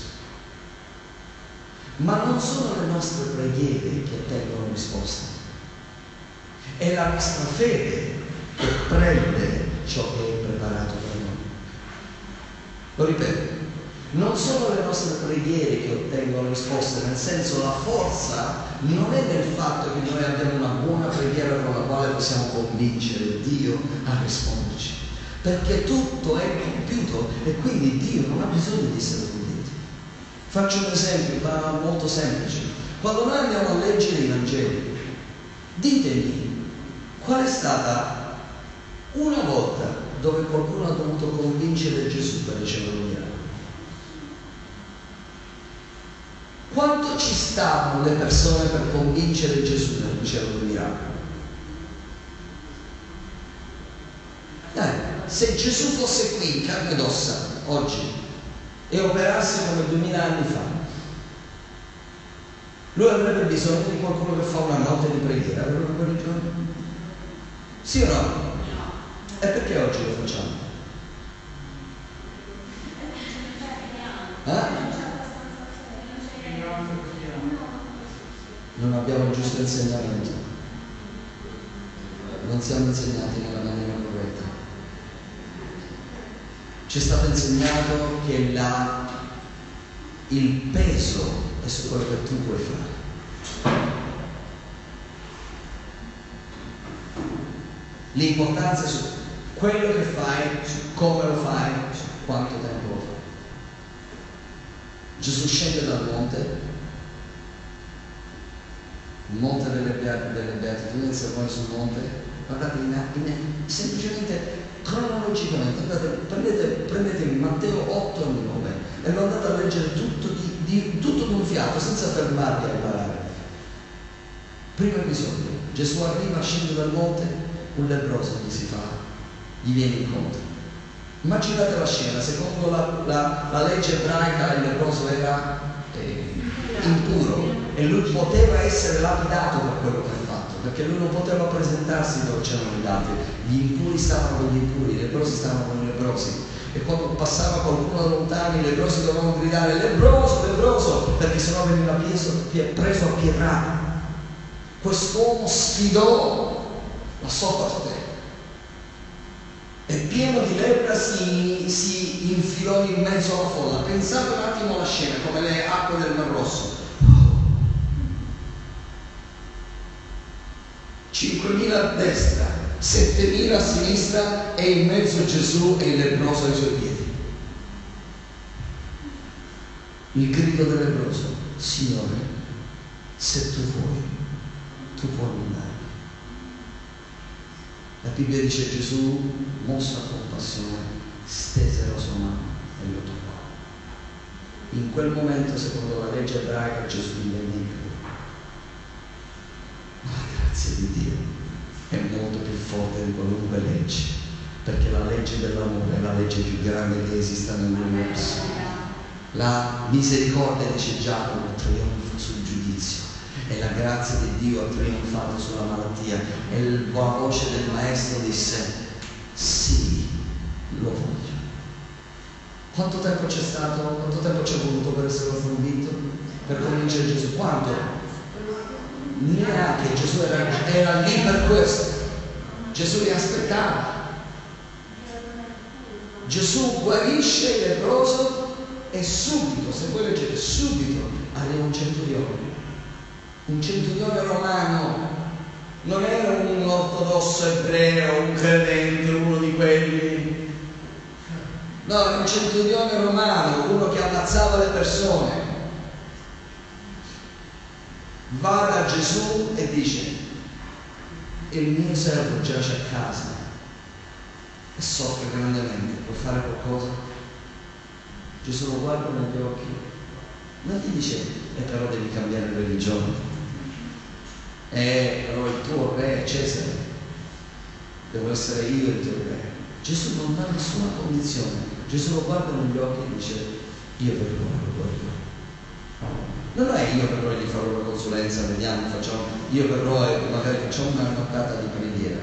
Ma non sono le nostre preghiere che ottengono risposta. È la nostra fede che prende ciò che è preparato per noi. Lo ripeto, non sono le nostre preghiere che ottengono risposte, nel senso la forza non è nel fatto che noi abbiamo una buona preghiera con la quale possiamo convincere Dio a risponderci, perché tutto è compiuto e quindi Dio non ha bisogno di essere convinto. Faccio un esempio ma molto semplice. Quando noi andiamo a leggere i Vangeli, ditemi qual è stata una volta dove qualcuno ha dovuto convincere Gesù per ricevere un miracolo. Quanto ci stavano le persone per convincere Gesù per ricevere un miracolo? Dai, se Gesù fosse qui in carne ed ossa oggi e operasse come duemila anni fa, lui avrebbe bisogno di qualcuno che fa una notte di preghiera per quel giorno? Sì o no? E perché oggi lo facciamo? Eh? Non abbiamo il giusto insegnamento, non siamo insegnati nella maniera corretta. Ci è stato insegnato che la, il peso è su quello che tu puoi fare. L'importanza è su quello che fai, su come lo fai, su quanto tempo lo fai. Gesù scende dal monte, il monte delle, Beat- delle Beatitudini, si pone sul monte, guardate, in, in, semplicemente, cronologicamente, andate, prendete, prendete Matteo otto e nove e lo andate a leggere tutto di, di, tutto d'un fiato, senza fermarvi a imparare. Primo episodio, Gesù arriva, scende dal monte, un lebbroso gli si fa, gli viene incontro. Immaginate la scena, secondo la, la, la legge ebraica il lebbroso era eh, impuro e lui poteva essere lapidato per quello che ha fatto, perché lui non poteva presentarsi dove c'erano i dati. Gli impuri stavano con gli impuri, i lebbrosi stavano con i lebbrosi, e quando passava qualcuno da lontano i lebbrosi dovevano gridare lebbroso, lebbroso, perché sennò veniva preso, preso a pietrate. Quest'uomo sfidò la sorte e pieno di lebbra si, si infilò in mezzo alla folla. Pensate un attimo alla scena, come le acque del Mar Rosso. cinquemila a destra, settemila a sinistra e in mezzo Gesù e il lebbroso ai suoi piedi. Il grido del lebbroso: Signore, se tu vuoi, tu puoi andare. La Bibbia dice Gesù, mosso a compassione, stese la sua mano e lo toccò. In quel momento, secondo la legge ebraica, Gesù divenne impuro. Ma la grazia di Dio è molto più forte di qualunque legge, perché la legge dell'amore è la legge più grande che esista nell'universo. La misericordia, dice Giacomo, trionfa sul giudizio, e la grazia di Dio ha trionfato sulla malattia. E la voce del maestro disse: sì, lo voglio. Quanto tempo c'è stato? Quanto tempo ci è voluto per essere convinto? Per convincere Gesù? Quanto? Neanche. Gesù era, era lì per questo. Gesù li aspettava. Gesù guarisce il leproso e subito, se voi leggete, subito arriva un centurione. Un centurione romano, non era un ortodosso ebreo, un credente, uno di quelli. No, era un centurione romano, uno che ammazzava le persone. Va da Gesù e dice: il mio servo giace a casa e soffre grandemente, può fare qualcosa? Gesù lo guarda negli occhi, non gli dice: e però devi cambiare religione, e però il tuo re è Cesare, devo essere io il tuo re. Gesù non dà nessuna condizione. Gesù lo guarda negli occhi e dice: io verrò, lo guarderò. Non è io verrò e gli farò una consulenza, vediamo, facciamo, io verrò e magari facciamo una nottata di preghiera.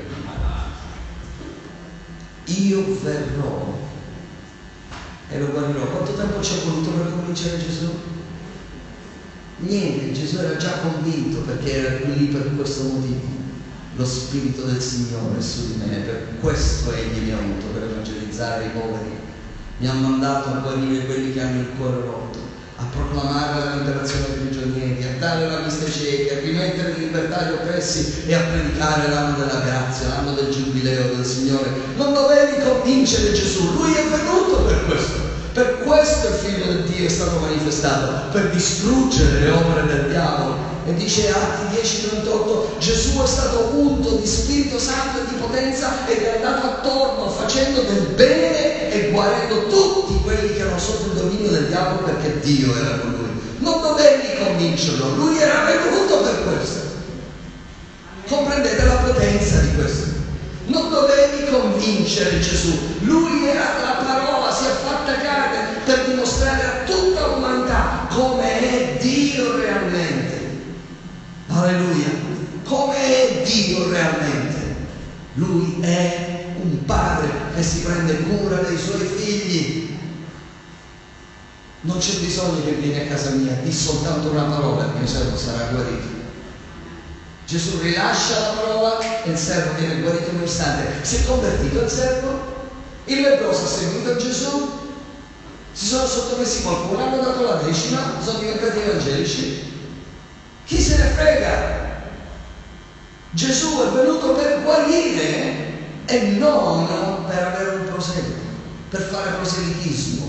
Io verrò e lo guarderò. Quanto tempo ci è voluto per convincere Gesù? Niente, Gesù era già convinto, perché era lì per questo motivo. Lo Spirito del Signore è su di me, per questo egli mi ha avuto, per evangelizzare i poveri. Mi ha mandato a guarire quelli che hanno il cuore rotto, a proclamare la liberazione ai prigionieri, a dare la vista ai ciechi, a rimettere in libertà gli oppressi e a predicare l'anno della grazia, l'anno del giubileo del Signore. Non dovevi convincere Gesù, Lui è venuto per questo. Per questo il Figlio di Dio è stato manifestato, per distruggere le opere del diavolo. E dice Atti dieci trentotto, Gesù è stato unto di Spirito Santo e di potenza ed è andato attorno facendo del bene e guarendo tutti quelli che erano sotto il dominio del diavolo, perché Dio era con lui. Non dovevi convincerlo, lui era venuto per questo. Comprendete la potenza di questo? Non dovevi convincere Gesù, lui era la parola, si è fatta carne per dimostrare a tutta l'umanità come è Dio realmente. Alleluia, come è Dio realmente. Lui è un padre che si prende cura dei suoi figli. Non c'è bisogno che vieni a casa mia, di soltanto una parola e il mio servo sarà guarito. Gesù rilascia la parola e il servo viene guarito in un istante. Si è convertito il servo, il leproso ha seguito Gesù, si sono sottomessi, qualcuno hanno dato la decima, sono diventati evangelici. Chi se ne frega? Gesù è venuto per guarire e non per avere un proselito, per fare proselitismo.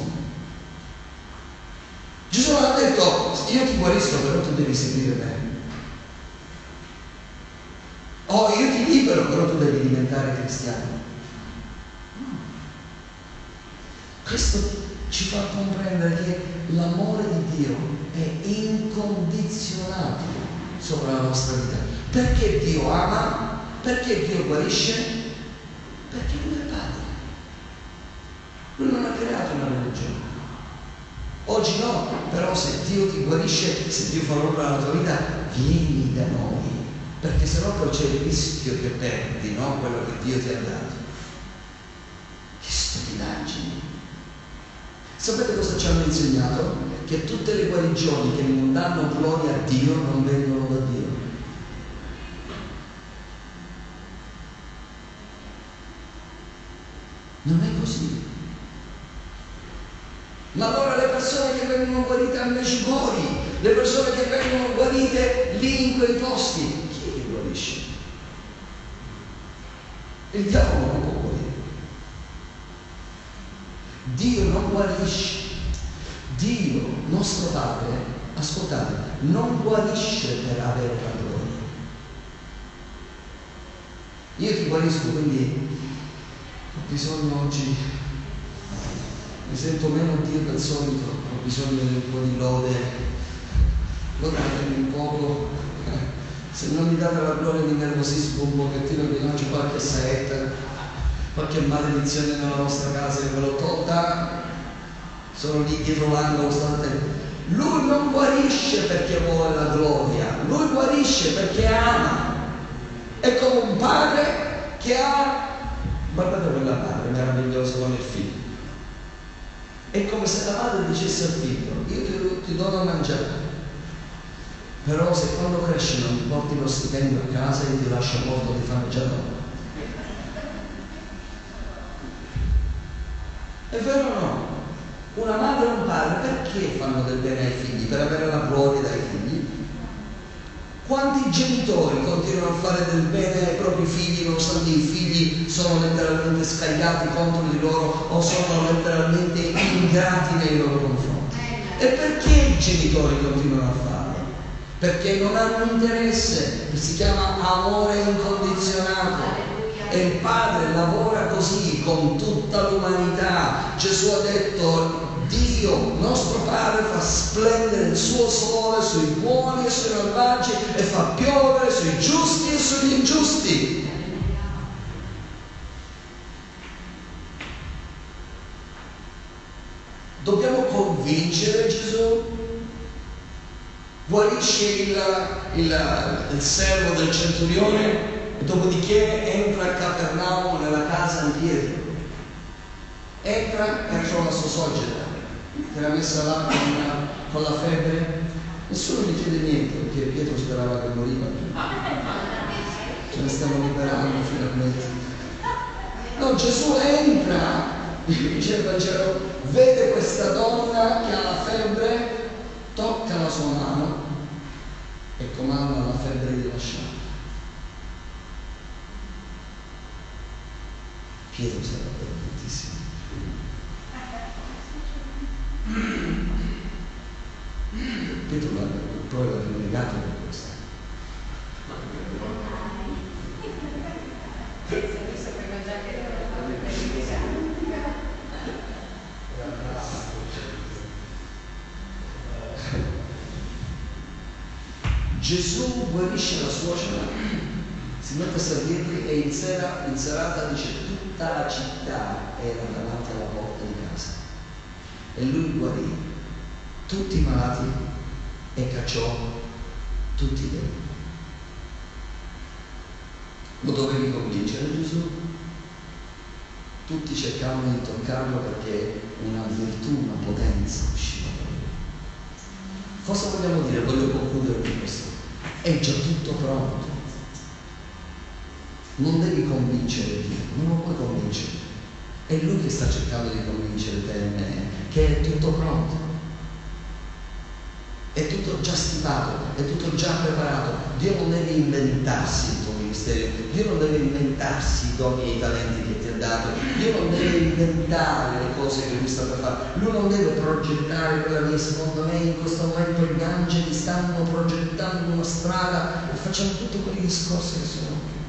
Gesù non ha detto: io ti guarisco, però tu devi seguire me. Oh, io ti libero, però tu devi diventare cristiano. Questo ci fa comprendere che l'amore di Dio è incondizionato sopra la nostra vita. Perché Dio ama? Perché Dio guarisce? Perché Lui è Padre. Lui non ha creato una religione. Oggi no, però se Dio ti guarisce, se Dio fa l'opera nella tua vita, vieni da noi. Perché sennò poi c'è il rischio che perdi, no? Quello che Dio ti ha dato. Che stupidaggine! Sapete cosa ci hanno insegnato? Che tutte le guarigioni che non danno gloria a Dio non vengono da Dio. Non è così. Ma allora le persone che vengono guarite a Medjugorje, le persone che vengono guarite lì in quei posti, chi li guarisce? Il diavolo non può guarire. Dio non guarisce. Dio, nostro Padre, ascoltate, non guarisce per avere la gloria. Io ti guarisco, quindi ho bisogno oggi, mi sento meno Dio del solito, ho bisogno di un po' di lode, lodatemi un poco, se non mi date la gloria mi nervosisco un pochettino, che non c'è qualche saetta, qualche maledizione nella vostra casa che ve l'ho tolta, sono lì dietro l'angolo, state attenti. Lui non guarisce perché vuole la gloria, lui guarisce perché ama. È come un padre che ha, guardate quella madre meravigliosa con il figlio. È come se la madre dicesse al figlio: io ti, ti do da mangiare, però se quando cresci non ti porti lo stipendio a casa e ti lascio molto di fare già dopo. È vero o no? Una madre e un padre perché fanno del bene ai figli? Per avere la gloria dai figli? Quanti genitori continuano a fare del bene ai propri figli nonostante i figli sono letteralmente scagliati contro di loro o sono letteralmente ingrati nei loro confronti? E perché i genitori continuano a farlo? Perché non hanno interesse, che si chiama amore incondizionato. E il Padre lavora così con tutta l'umanità. Gesù ha detto: Dio, nostro Padre, fa splendere il suo sole sui buoni e sui malvagi e fa piovere sui giusti e sugli ingiusti. Dobbiamo convincere Gesù. Guarisce il, il, il servo del centurione e dopodiché entra a Capernaum nella casa di Pietro. Entra e trova sua suocera che era messa là con, con la febbre. Nessuno gli chiede niente perché Pietro sperava che moriva. Ce ne stiamo liberando finalmente. No, Gesù entra, dice il Vangelo, vede questa donna che ha la febbre, tocca la sua mano e comanda alla febbre di lasciare. Pietro si era tantissimo. Pietro poi l'ha negato per questo. Gesù guarisce la suocera, si mette a servirli e in, sera, in serata dice tutta la città era davanti alla porta di casa e lui guarì tutti i malati e cacciò tutti i demoni. Lo dovevi convincere Gesù? Tutti cercavano di toccarlo perché una virtù, una potenza usciva da lui. Cosa vogliamo dire? Voglio concludere con questo. È già tutto pronto. Non devi convincere Dio, non lo puoi convincere. È Lui che sta cercando di convincere te e me che è tutto pronto. È tutto già stipato, è tutto già preparato. Dio non deve inventarsi il tuo ministero, Dio non deve inventarsi i doni e i talenti che ti ha dato, Dio non deve inventare le cose che Lui sta per fare, Lui non deve progettare quella via. Secondo me in questo momento gli angeli stanno progettando una strada e facciamo tutti quei discorsi che sono qui.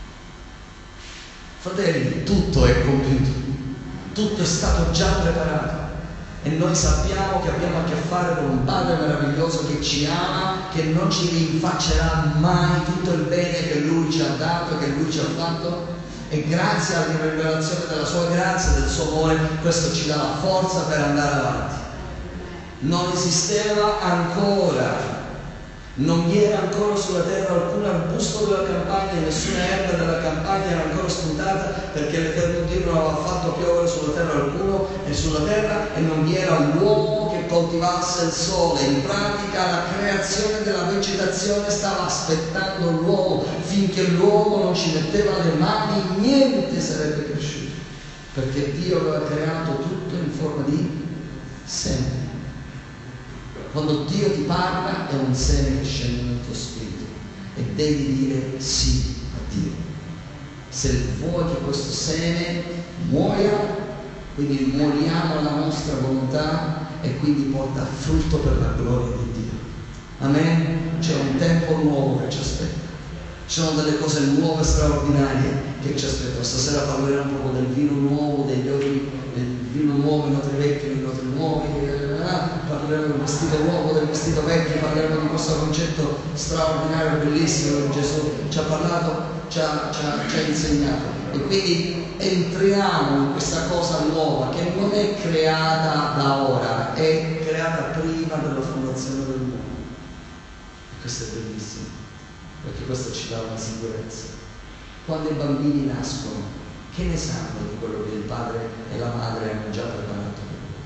Fratelli, tutto è compiuto, tutto è stato già preparato. E noi sappiamo che abbiamo a che fare con un Padre meraviglioso che ci ama, che non ci rinfaccerà mai tutto il bene che Lui ci ha dato, che Lui ci ha fatto. E grazie alla rivelazione della Sua grazia, del Suo amore, questo ci dà la forza per andare avanti. Non esisteva ancora, non vi era ancora sulla terra alcun arbusto della campagna, nessuna erba della campagna era ancora spuntata, perché l'Eterno Dio non aveva fatto piovere sulla terra alcuno e sulla terra, e non vi era l'uomo che coltivasse il sole. In pratica la creazione della vegetazione stava aspettando l'uomo. Finché l'uomo non ci metteva le mani, niente sarebbe cresciuto, perché Dio aveva creato tutto in forma di seme. Quando Dio ti parla è un seme che scende nel tuo spirito e devi dire sì a Dio. Se vuoi che questo seme muoia, quindi muoriamo alla nostra volontà e quindi porta frutto per la gloria di Dio. Amen? C'è un tempo nuovo che ci aspetta. Ci sono delle cose nuove, straordinarie che ci aspettano. Stasera parleremo proprio del vino nuovo, degli oli, del vino nuovo, i notri vecchi, i notri nuovi. settimana parleremo del vestito nuovo, del vestito vecchio, parleremo di questo concetto straordinario, bellissimo che Gesù ci ha parlato, ci ha, ci ha, ci ha insegnato. E quindi entriamo in questa cosa nuova che non è creata da ora, è creata prima della fondazione del mondo. E questo è bellissimo, perché questo ci dà una sicurezza. Quando i bambini nascono, che ne sanno di quello che il padre e la madre hanno già preparato per loro?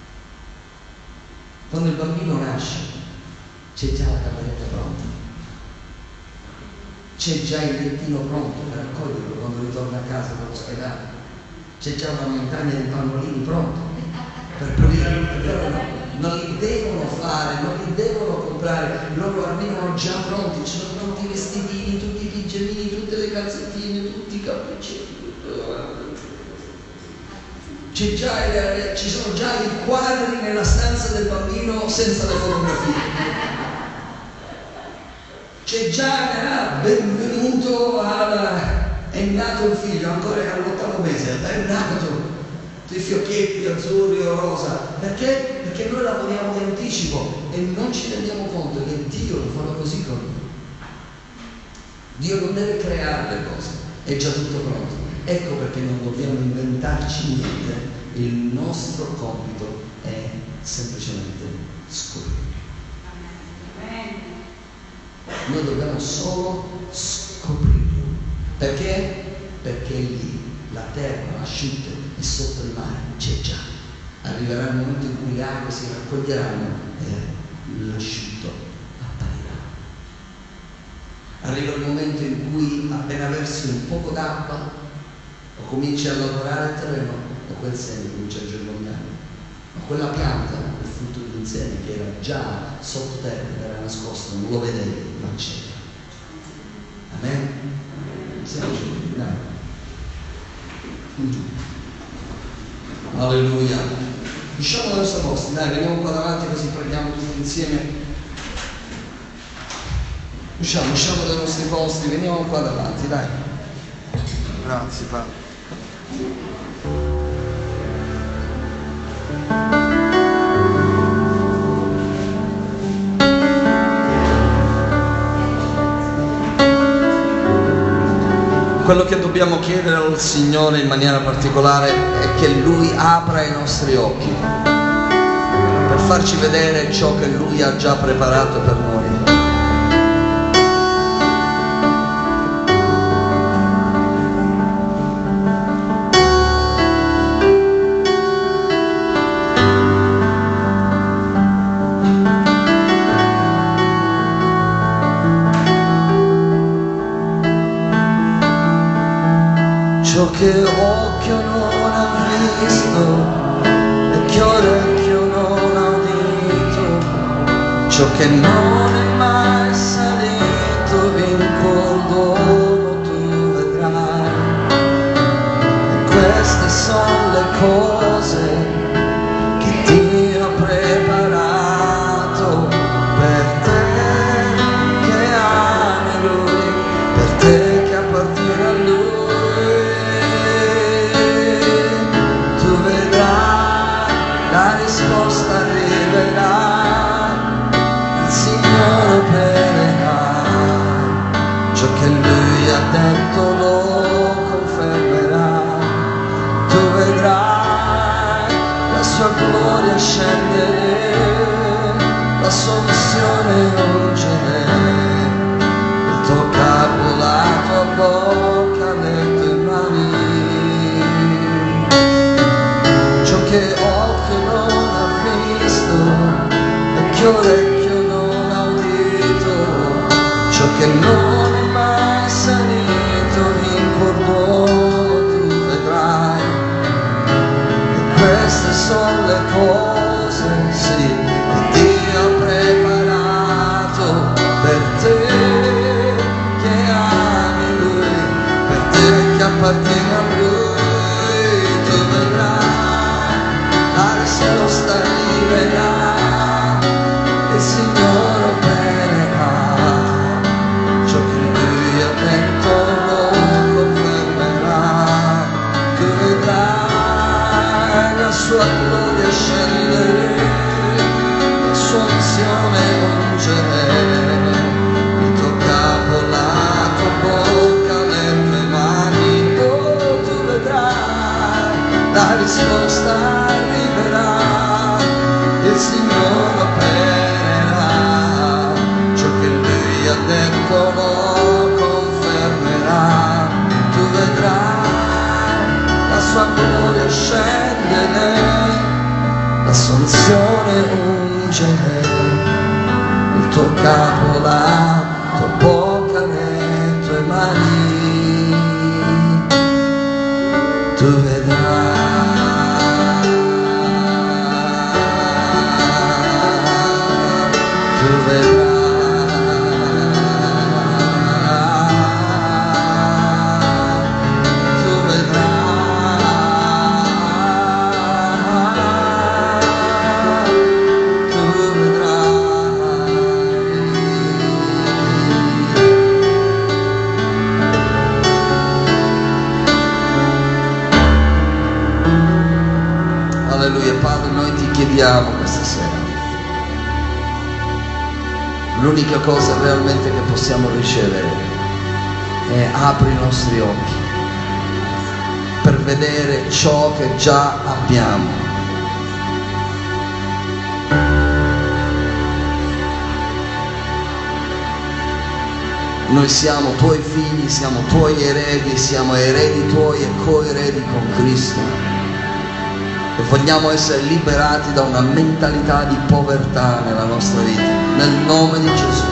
Quando il bambino nasce, c'è già la cameretta pronta, c'è già il lettino pronto per accoglierlo quando ritorna a casa dall'ospedale, c'è già una montagna di pannolini pronta per pulire. Non li devono fare, non li devono comprare, loro arrivano già pronti, ci sono pronti i vestitini, tutti i pigiamini, tutte le calzettine, tutti i cappuccini. C'è già, ci sono già i quadri nella stanza del bambino senza le fotografie. C'è già benvenuto al, è nato un figlio, ancora all'ottavo mese, è nato, i fiocchetti azzurri o rosa. Perché? Perché noi lavoriamo in anticipo e non ci rendiamo conto che Dio lo farà così con noi. Dio non deve creare le cose, è già tutto pronto. Ecco perché non dobbiamo inventarci niente, il nostro compito è semplicemente scoprire. Noi dobbiamo solo scoprire. Perché? Perché lì la terra asciutta e sotto il mare c'è già. Arriverà il momento in cui le acque si raccoglieranno e l'asciutto apparirà. Arriva il momento in cui appena versi un poco d'acqua o cominci a lavorare il terreno e quel seme comincia a germogliare. Ma quella pianta, quel frutto di un seme che era già sottoterra, era nascosto, non lo vedevi, ma c'era. Amen? Siamo giù, dai. Alleluia. Usciamo dai nostri posti, dai, veniamo qua davanti così preghiamo tutti insieme. Usciamo, usciamo dai nostri posti, veniamo qua davanti, dai. Grazie, Padre. Quello che dobbiamo chiedere al Signore in maniera particolare è che Lui apra i nostri occhi per farci vedere ciò che Lui ha già preparato per noi. Ciò che occhio non ha visto e che orecchio non ha udito, ciò che non è mai salito in condono tu vedrai. E queste sono le cose che Dio ha preparato per te che ami Lui, per te che appartieni a Lui. La risposta arriverà, il Signore opererà, ciò che Lui ha detto lo confermerà. Tu vedrai la sua gloria scendere, la sua missione giungere, il tuo capo, la tua bocca, le tue mani. Ciò che occhio non ha visto e che orecchio non ha udito, ciò che non è mai salito in cuor tu vedrai. E queste sono le cose, sì, che Dio ha preparato per te che ami Lui, per te che appartieni a Lui. Tu vedrai, la risposta arriverà, il Signore opererà, ciò che Lui ha detto lo confermerà. Tu vedrai la sua gloria scendere, capo la tua bocca, le tue mani, tu vedrai. Tu vedrai. Alleluia. Padre, noi ti chiediamo questa sera, l'unica cosa realmente che possiamo ricevere è apri i nostri occhi per vedere ciò che già abbiamo. Noi siamo tuoi figli, siamo tuoi eredi, siamo eredi tuoi e coeredi con Cristo. E vogliamo essere liberati da una mentalità di povertà nella nostra vita, nel nome di Gesù.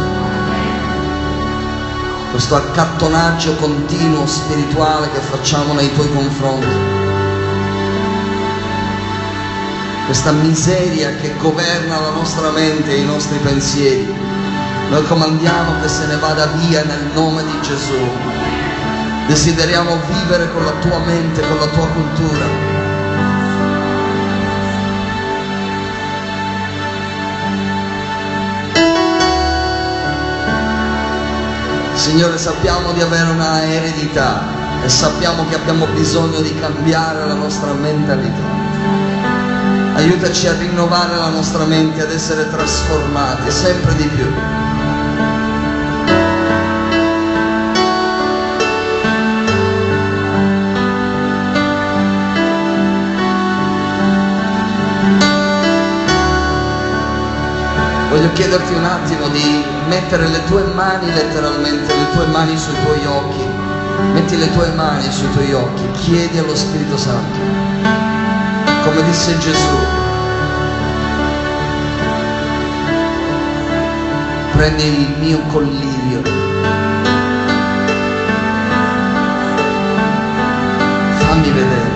Questo accattonaggio continuo spirituale che facciamo nei tuoi confronti, questa miseria che governa la nostra mente e i nostri pensieri, noi comandiamo che se ne vada via nel nome di Gesù. Desideriamo vivere con la tua mente, con la tua cultura. Signore, sappiamo di avere una eredità e sappiamo che abbiamo bisogno di cambiare la nostra mentalità. Aiutaci a rinnovare la nostra mente, ad essere trasformati sempre di più. Voglio chiederti un attimo di mettere le tue mani, letteralmente, le tue mani sui tuoi occhi. Metti le tue mani sui tuoi occhi, chiedi allo Spirito Santo, come disse Gesù: prendi il mio collirio, fammi vedere.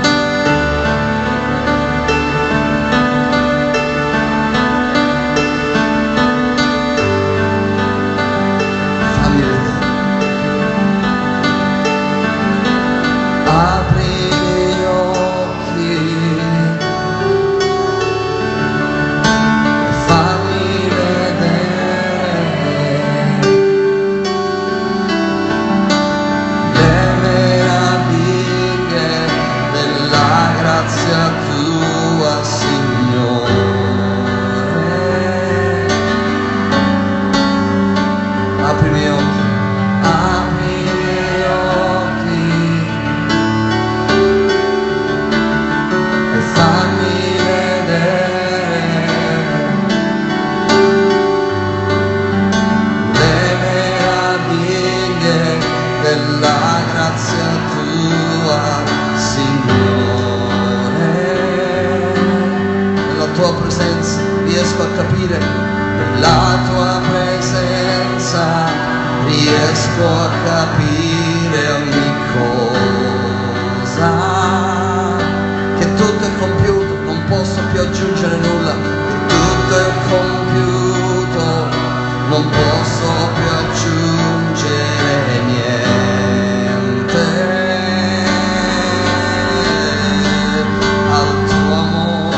Riesco a capire la tua presenza, riesco a capire ogni cosa, che tutto è compiuto, non posso più aggiungere nulla, tutto è compiuto, non posso più aggiungere niente al tuo amore,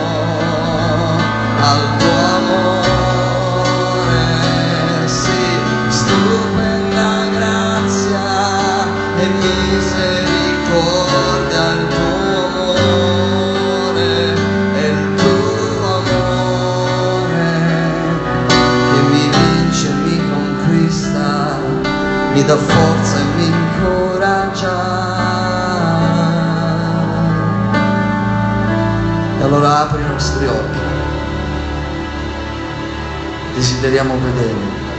al tuo amore, sì, stupenda grazia e misericordia, il tuo amore, è il tuo amore che mi vince, mi conquista, mi dà forza e mi incoraggia. E allora apri i nostri occhi. Desideriamo vedere,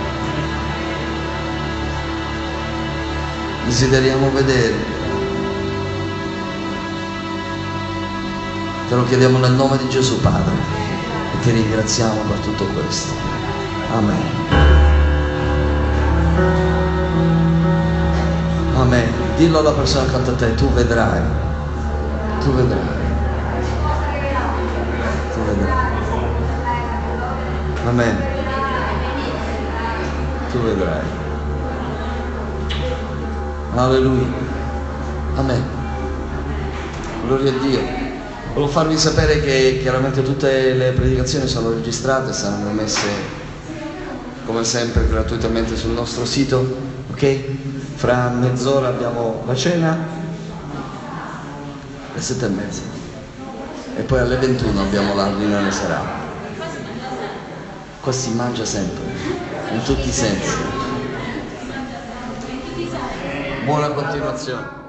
desideriamo vedere, te lo chiediamo nel nome di Gesù, Padre, e ti ringraziamo per tutto questo. Amen. Amen. Dillo alla persona accanto a te, tu vedrai. Tu vedrai. Tu vedrai. Amen. Tu vedrai. Alleluia. Amen. Gloria a Dio. Volevo farvi sapere che chiaramente tutte le predicazioni sono registrate, saranno messe come sempre gratuitamente sul nostro sito, ok? Fra mezz'ora abbiamo la cena, alle sette e mezza, e poi alle ventuno abbiamo la riunione serale. Qua si mangia sempre, in tutti i sensi. Buona continuazione.